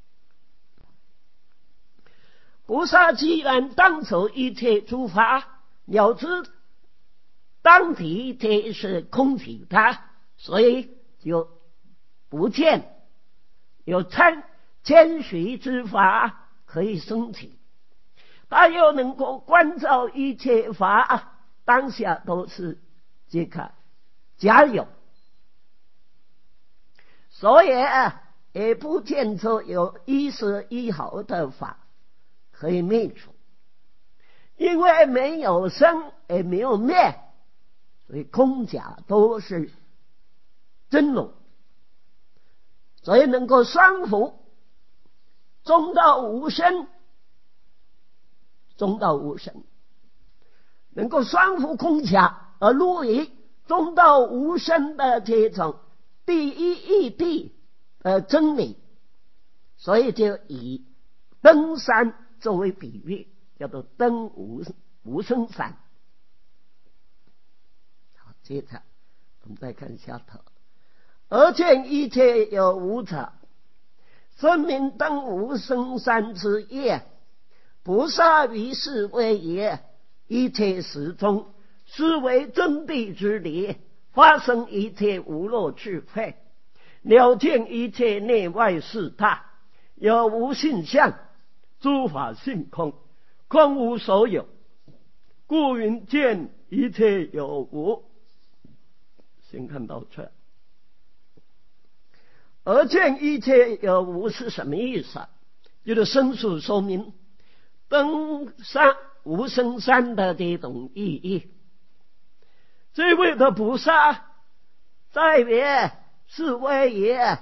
菩萨既然当守一切诸法，了知当体一切是空体的，所以就不见有谦虚之法可以升起，他又能够观照一切法当下都是这个假有，所以也不见出有一丝一毫的法可以灭除，因为没有生也没有灭，所以空假都是真如，所以能够双伏，中道无生，中道无生，能够双伏空假而入于中道无生的这种第一义谛真理，所以就以登山作为比喻，叫做登无生山。好，接着我们再看下头，而见一切有无者，分明登无生山之业。菩萨于是谓也： 一切时中，是为真谛之理，发生一切无漏智慧，了见一切内外事大，有无性相，诸法性空，空无所有，故云见一切有无。先看到这，而见一切有无是什么意思？就是申述说明登山无生山的这种意义。这位的菩萨在别是为也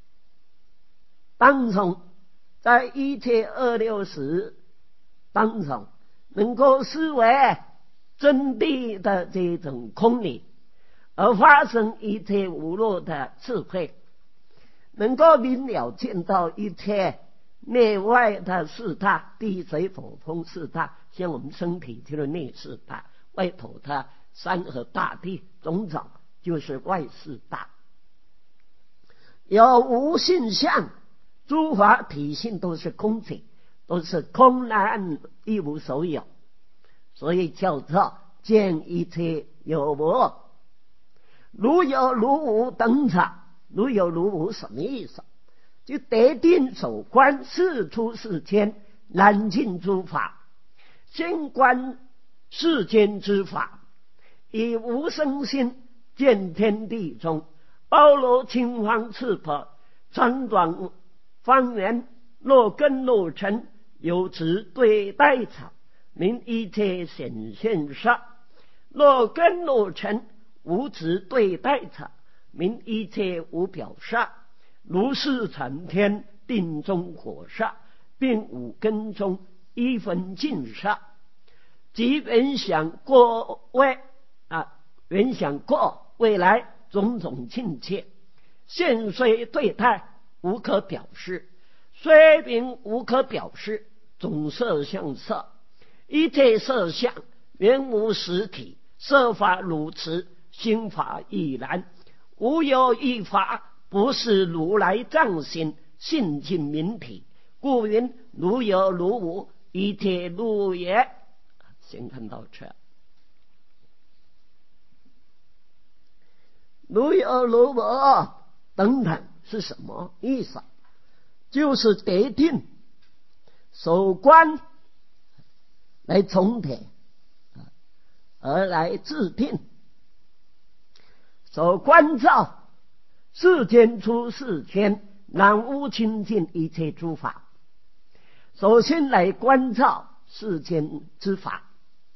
当中，在一切二六时当中，能够视为真谛的这种空理，而发生一切无漏的智慧，能够明了见到一切内外的四大，地水火风四大，像我们身体就是内四大，外头的山河大地种种就是外四大。有无性相，诸法体性都是空体，都是空然一无所有，所以叫做见一切有无。如有如无等者，如有如无什么意思？就得定守观世出世间难尽诸法，先观世间之法，以无生心见天地中，包罗青黄赤朴，长短方圆，若根若尘，有质对待草，名一切显现色；若根若尘，无质对待草，名一切无表色。如是成天定中火色，并五根中一分尽色，即原想过原想过未来种种境界，现虽对待无可表示，虽名无可表示，总色相色，一切色相原无实体，色法如此，心法亦然，无有一法不是如来藏心，性尽明体，故云如有如无，一切如也。先看到这，如有如无等等是什么意思？就是得定守观来从体，而来自定，守观照世间出世间，难无清净一切诸法。首先来观照世间之法，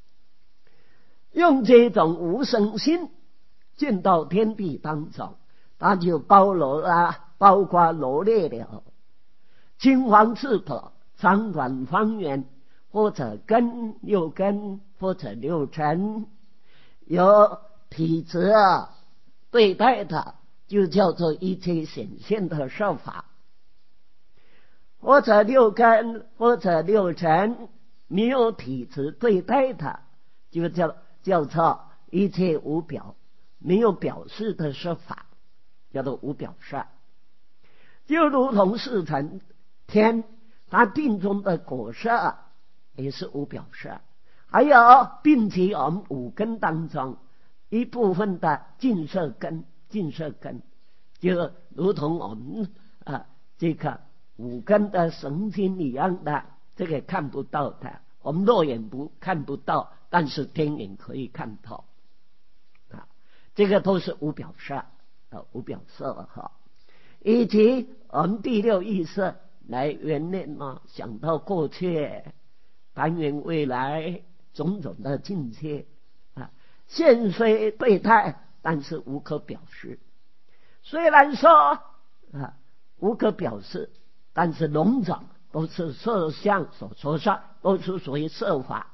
用这种无生心见到天地当中，它就包括罗列了青黄赤朴、长短方圆，或者根六根，或者六尘，有体质对待的，就叫做一切显现的色法，或者六根，或者六尘，没有体质对待它，就叫做一切无表，没有表示的色法，叫做无表色。就如同是成天，它定中的果色也是无表色，还有并且我们五根当中一部分的净色根，就如同我们这个五根的神经一样的，这个看不到的，我们肉眼看不到，但是天眼可以看到这个都是无表色无表色以及我们第六意识来圆念想到过去谈缘未来种种的境界现虽对待，但是无可表示。虽然说无可表示，但是笼罩都是色相所说上，都是属于色法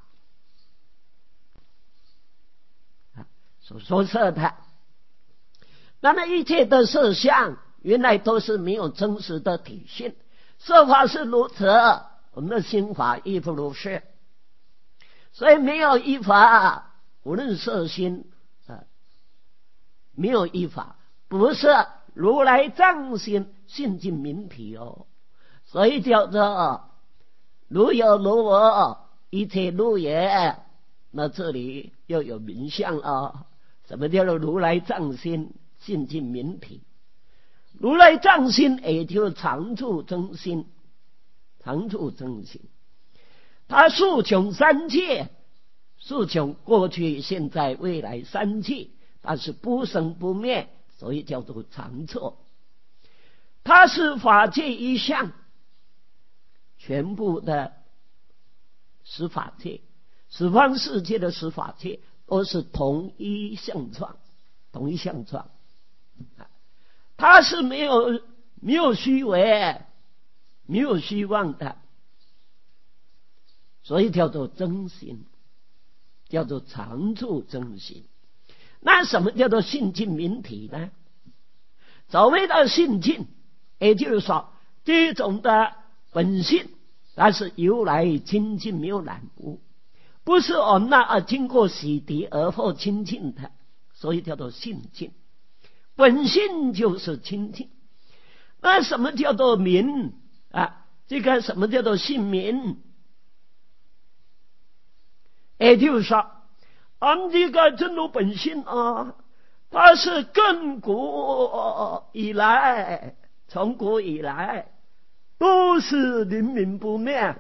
所说色的。那么一切的色相原来都是没有真实的体现，色法是如此，我们的心法亦不如是。所以没有一法，无论色心没有一法不是如来藏心性尽明体所以叫做如有如无，一切如也， 那这里又有名相了。什么叫做如来藏心，性尽明体？如来藏心也就是常住真心，常住真心。他速穷三界，速穷过去、现在、未来三界，它是不生不灭，所以叫做常住。它是法界一相，全部的十法界、十方世界的十法界都是同一相状，同一相状。它是没有虚伪、没有虚妄的，所以叫做真心，叫做常住真心。那什么叫做性尽明体呢？所谓的性尽，也就是说这种的本性，它是由来清净没有染污，不是我们那经过洗涤而后清净的，所以叫做性尽。本性就是清净。那什么叫做明啊？这个什么叫做性明？也就是说，我们这个真如本性啊，它是亘古以来，从古以来都是灵明不灭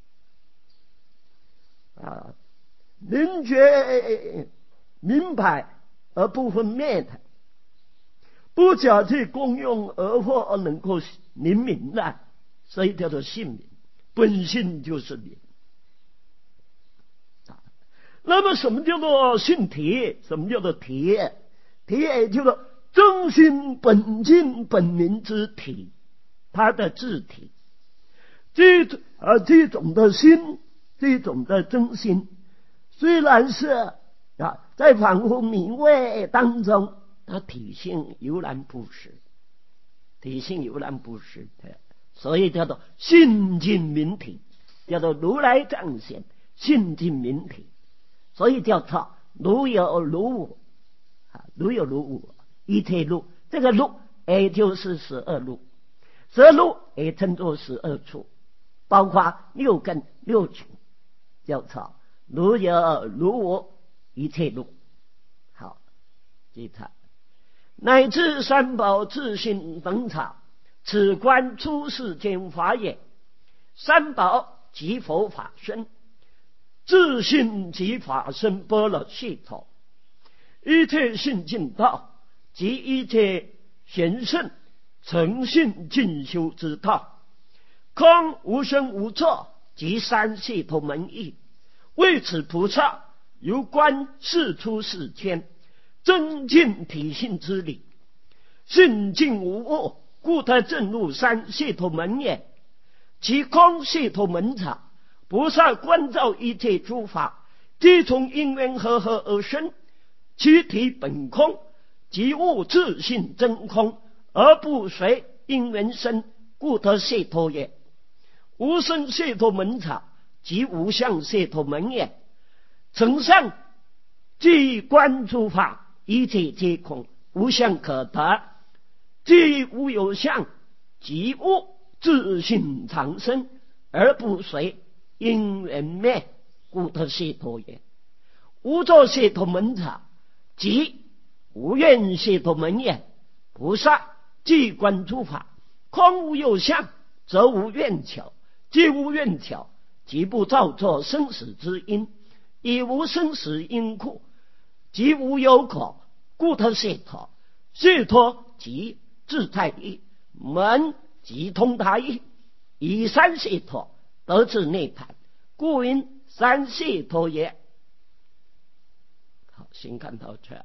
啊，灵觉明白而不分灭的，不假借功用而或能够灵明的，所以叫做性明。本性就是明。那么什么叫做性体？什么叫做体？体也就是真心本净本明之体，它的自体。这种的心，这种的真心，虽然是在凡夫名位当中，它体性悠然不失，体性悠然不失，所以叫做性尽明体，叫做如来藏显性尽明体。所以叫做如有如无，如有如无，一切路。这个路也就是12路，12路也称作12处，包括6根6群，叫做如有如无，一切路。好，记它。乃至三宝自性本草，此观出世间法也。三宝即佛法身，自性即法身般若系统，一切性尽道即一切贤圣诚信进修之道，空无生无作即三系统门义。为此菩萨由观世出世间增进体性之理，性尽无物，故得证入三系统门也。其空系统门场，菩萨观照一切诸法，皆从因缘和合而生，其体本空，即悟自性真空，而不随因缘生，故得解脱也。无生解脱门场，即无相解脱门也。承上即观诸法，一切皆空，无相可得，即无有相，即悟自性常生，而不随因缘灭，故得解脱也。无作解脱门场，即无愿解脱门也。菩萨即观诸法，空无有相，则无愿求，即无愿求，即不造作生死之因，以无生死因故，即无有果，故得解脱。解脱即自在意，门即通达意，以三解脱得至涅槃，故因三解脱也。好，先看到这。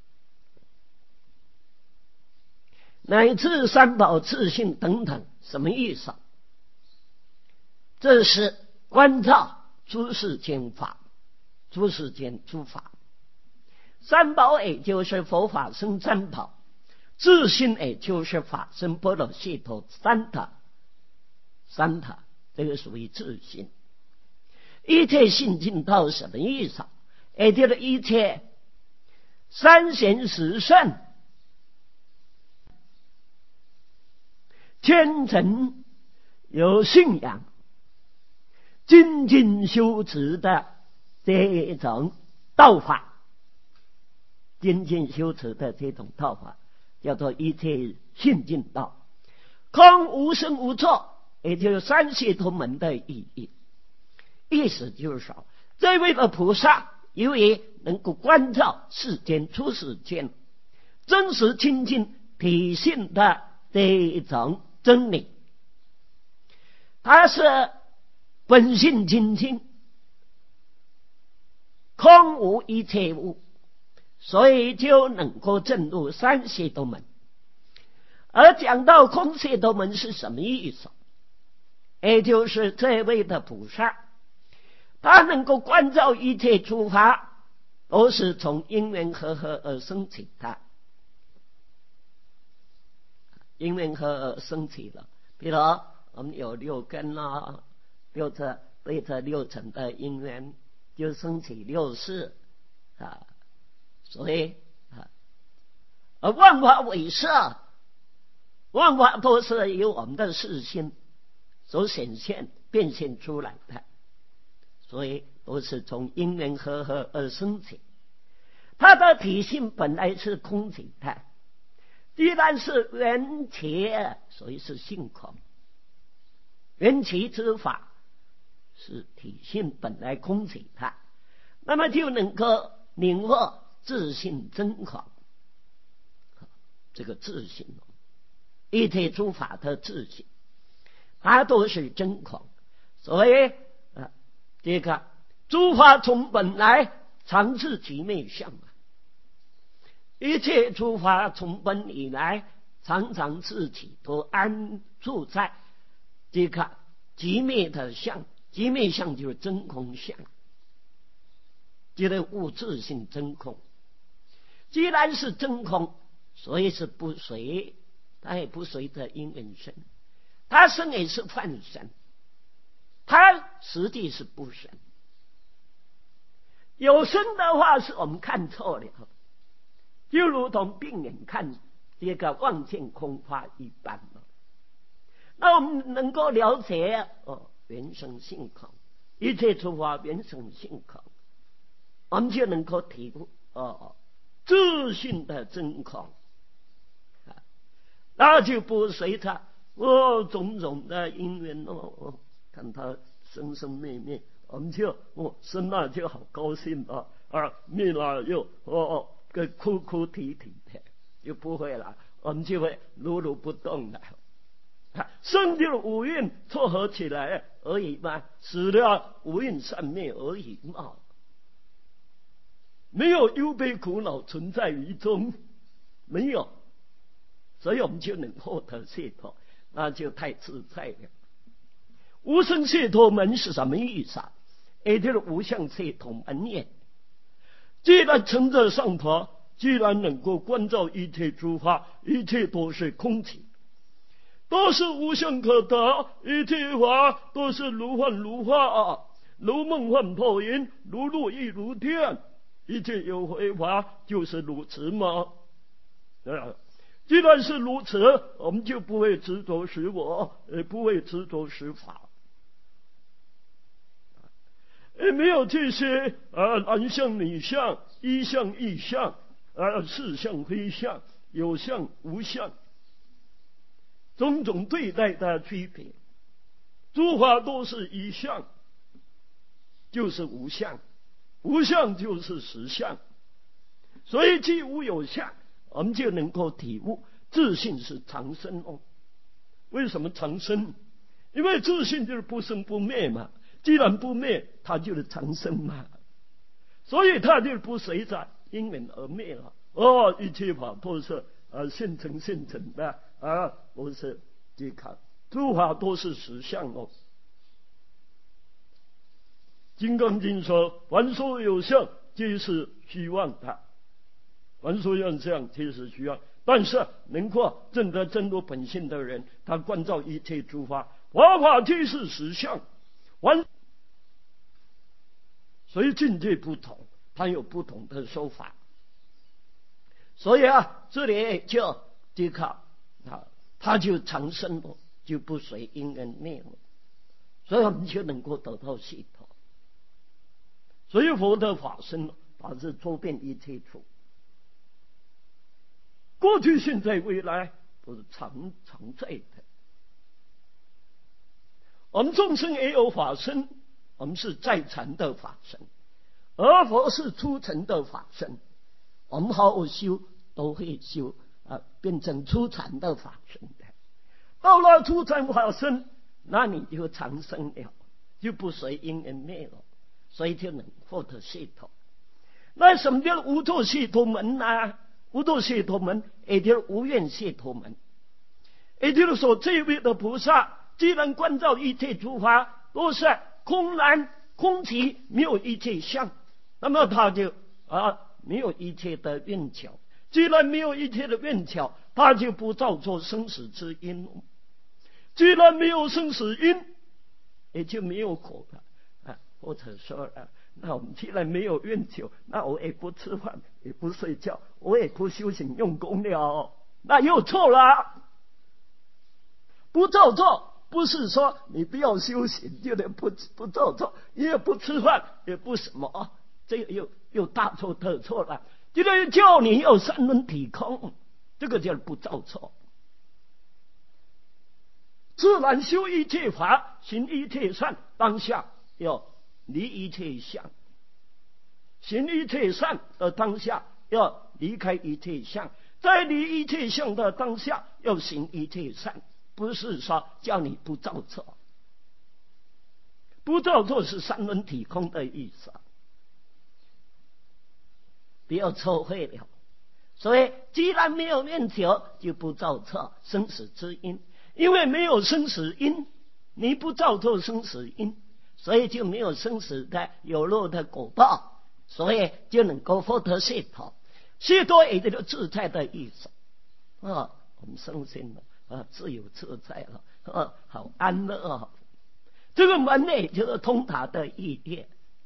乃至三宝自性等等，什么意思？这是观照诸世间法，诸世间诸法。三宝也就是佛法僧三宝，自性也就是法身般若系统三塔，这个属于自性。一切性尽道什么意思？也就是一切三贤十圣虔诚有信仰精进修持的这种道法，精进修持的这种道法，叫做一切性净道。空无生无错，也就是三解脱门的意义。意思就是说，这位的菩萨由于能够关照世间出世间真实清净体性的这一种真理，他是本性清净，空无一切物，所以就能够证入三解脱门。而讲到空解脱门是什么意思？也就是这位的菩萨，他能够关照一切诸法都是从因缘和合而生起的，因缘和合而生起了。比如我们有六根啊，对这六尘的因缘，就生起六识啊。所以而万法唯识，万法都是由我们的识心所显现变现出来的，所以都是从因缘和合而生起。它的体性本来是空体的，既然是缘起，所以是性空。缘起之法是体性本来空体的，那么就能够领获自性真空。这个自性，一切诸法的自性，它都是真空。所以这个诸法从本来常是寂灭相，一切诸法从本以来常常自己都安住在这个寂灭的相，寂灭相就是真空相，就是物质性真空。既然是真空，所以是不随，它也不随着因缘生，它生也是幻生，它实际是不生。有生的话是我们看错了，就如同病人看这个望见空花一般了。那我们能够了解缘生性空，一切诸法缘生性空，我们就能够体悟自性的真空，那就不随着种种的因缘看它生生灭灭，我们就生了就好高兴灭了又哭哭啼啼的，就不会了，我们就会如如不动了。生就五蕴撮合起来而已嘛，死了五蕴散灭而已嘛，没有忧悲苦恼存在于中，没有，所以我们就能获得解脱，那就太自在了。无生解脱门是什么意思？也就是无相解脱门也。既然成就上陀，既然能够观照一切诸法，一切都是空体，都是无相可得，一切法都是如幻如化，如梦幻泡影，如露亦如电，一切有为法就是如此嘛。既然是如此，我们就不会执着实我，也不会执着实法，也没有这些男相女相，一相异相，是相非相，有相无相，种种对待的区别。诸法都是一相，就是无相，无相就是实相。所以既无有相，我们就能够体悟自性是长生为什么长生？因为自性就是不生不灭嘛，既然不灭，它就是长生嘛，所以它就不随着因缘而灭了。一切法都是现成现成的都是这个诸法都是实相金刚经说，凡所有相皆是虚妄的，凡所有相皆是虚妄。但是能够证得真如本性的人，他观照一切诸法，法法皆是实相。所以境界不同，他有不同的说法。所以这里就这个他就长生了，就不随因缘灭了，所以我们就能够得到解脱。 所以佛的法身法是周遍一切处，过去现在未来都是常在的。我们众生也有法身，我们是在禅的法身，而佛是出尘的法身，我们好好修都会修变成出禅的法身的。到了出禅法身，那你就长生了，就不随因缘灭了，所以就能获得解脱。那什么叫无作解脱门呢？无作解脱门也就是无愿解脱门，也就是说这位的菩萨既然观照一切诸法都是空然空寂，没有一切相，那么他就没有一切的愿巧。既然没有一切的愿巧，他就不造作生死之因。既然没有生死因，也就没有苦了或者说那我们既然没有愿求，那我也不吃饭，也不睡觉，我也不修行用功了，那又错了。不造作不是说你不要修行，就得不造作，也不吃饭，也不什么，这个又大错特错了。这个叫你要三轮体空，这个叫不造作。自然修一切法，行一切善，当下要离一切相，行一切善的当下要离开一切相，在离一切相的当下要行一切善，不是说叫你不造作。不造作是三轮体空的意思，不要错会了。所以既然没有愿求，就不造作生死之因，因为没有生死因，你不造作生死因，所以就没有生死的有漏的果报，所以就能够获得解脱。解脱也就是自在的意思我们身心自由自在了好安乐这个门呢就是通达的意义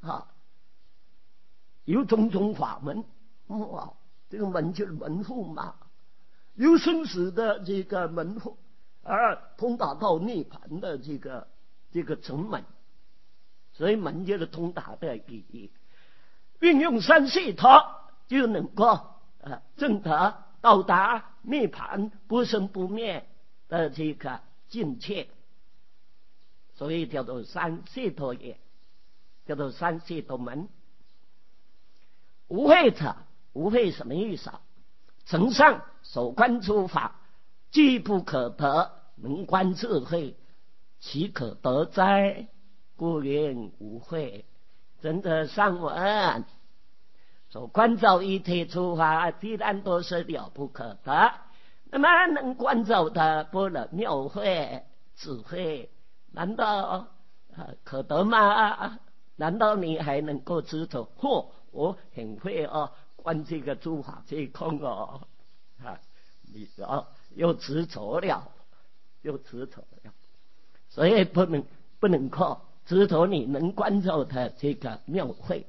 有种种法门这个门就是门户嘛，有生死的这个门户，通达到涅槃的这个城门，所以门就是通达的意义。运用三解脱就能够证得到达涅槃不生不灭的这个境界，所以叫做三解脱也，叫做三解脱门。无会者，无会什么意思承上所观诸法既不可得，能观智慧，岂可得哉？故云无会。真的上文所观照一切诸法，既然都是了不可得，那么能观照的般若妙慧智慧，难道可得吗？难道你还能够执着我很会观这个诸法皆空你又执着了，所以不能靠执着你能观照的这个妙慧。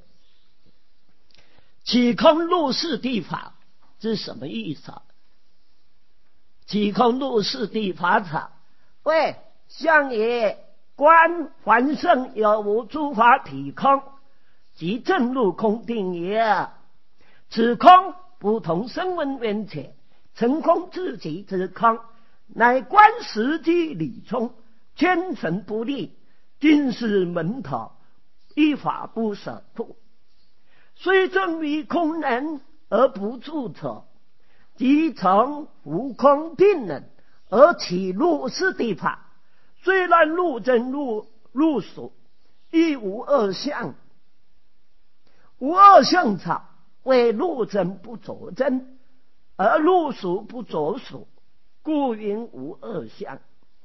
起空入世谛法是什么意思起空入世谛法者，为相也观凡圣有无诸法体空，即正入空定也。此空不同声闻缘且，成空自己之空，乃观实际理中，全神不立，尽是门头，依法不舍度。虽证于空人而不住者，即从无空定人而起入世谛法，虽然入真入俗，亦无二相。无二相者，为入真不着真，而入俗不着俗，故云无二相。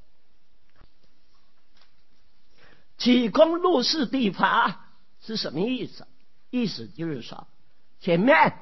起空入世谛法是什么意思？意思就是说，前面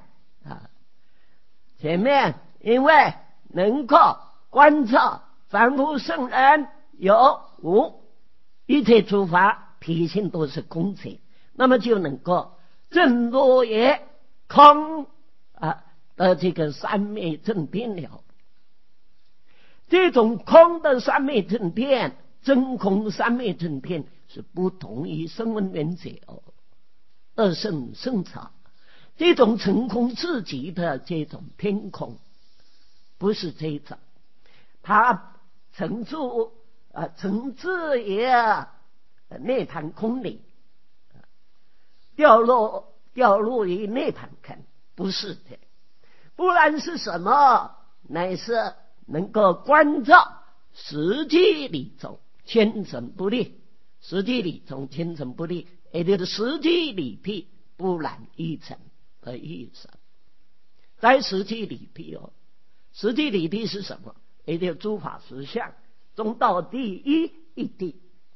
因为能够观照凡夫圣人有无一切诸法体性都是空性，那么就能够正入也空的这个三昧正遍了。这种空的三昧正遍，真空三昧正遍是不同于声闻缘觉二圣圣草，这种成空自极的这种天空，不是这种，它成自也涅槃空里，掉落于涅槃坑，不是的。不然是什么？乃是能够关照实际理中千层不离，实际理中千层不离，也就是实际理辟不染一尘的意思。在实际理辟实际理辟是什么？也就是诸法实相中道第一义谛。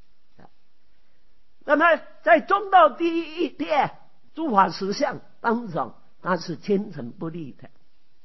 那么在中道第一义谛诸法实相当中，它是千层不离的。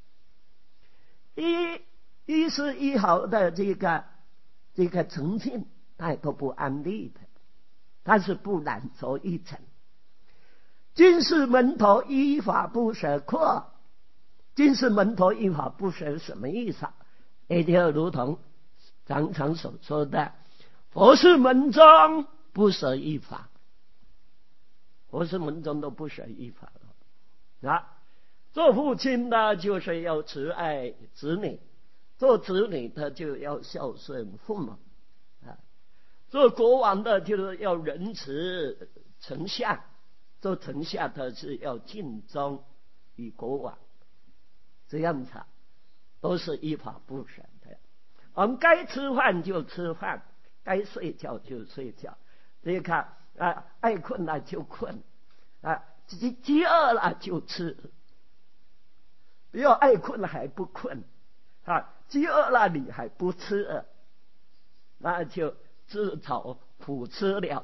一丝一毫的这个诚信，它都不安立的，它是不染着一尘。今世门头依法不舍阔，今世门头依法不舍什么意思？也就如同常常所说的，佛是门中不舍一法，佛是门中都不舍一法了。做父亲的就是要慈爱子女，做子女的就要孝顺父母做国王的就是要仁慈丞相，做丞相的是要尽忠于国王，这样子都是依法不舍的。我们该吃饭就吃饭，该睡觉就睡觉。你看爱困了就困饥饿了就吃，不要爱困了还不困饥饿了你还不吃那就自找苦吃了。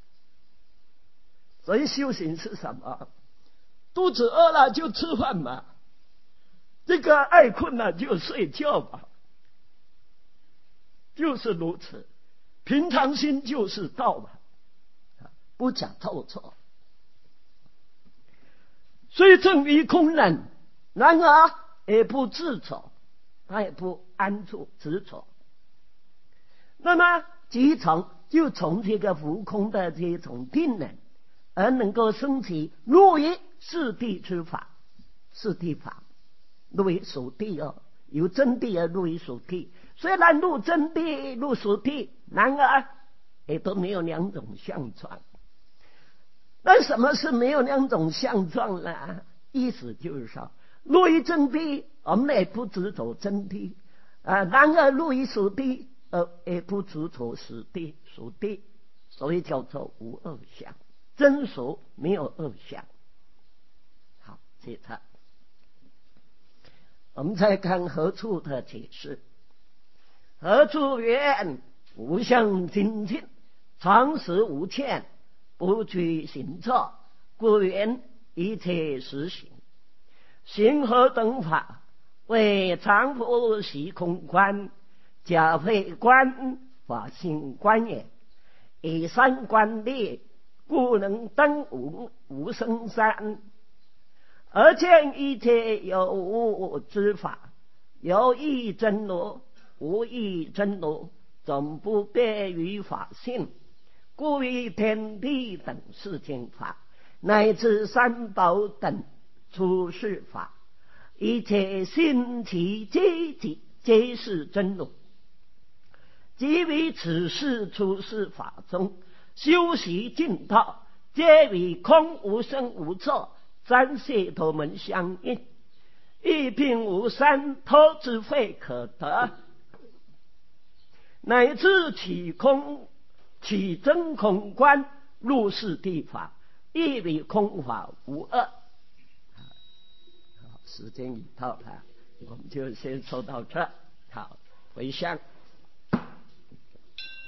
所以修行是什么？肚子饿了就吃饭嘛，这个爱困了就睡觉吧，就是如此。平常心就是道嘛，不讲透错。虽正于空人，然而也不自着，他也不安住执着。那么就从这个浮空的这种定能，而能够升起入于四谛之法。四谛法入于属谛由真谛而入于属谛。虽然入真谛入属谛，然而也都没有两种相状。那什么是没有两种相状呢？意思就是说，入于真谛，我们也不执着真谛然而入于属谛，也不执着属谛，所以叫做无二相。真属没有二相。好，接着我们再看何处的解释。何处曰无相精进，常识无欠，不拘行错，故云一切实行。行何等法？为常不习空观，假非观法性观也。以三观列，故能登无生山。而见一切有无之法，有亦真如，无亦真如，总不别于法性。故于天地等世间法，乃至三宝等出世法，一切心其皆是真如。即于此世出世法中修习净道，皆与空无生无错三界头门相应，亦并无三托之慧可得，乃至起真空观入世谛法，亦与空法无二。时间已到了，我们就先说到这。好，回向。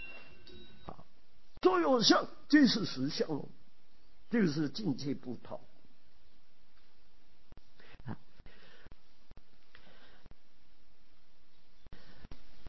好，所有相即是实相，就是境界不同。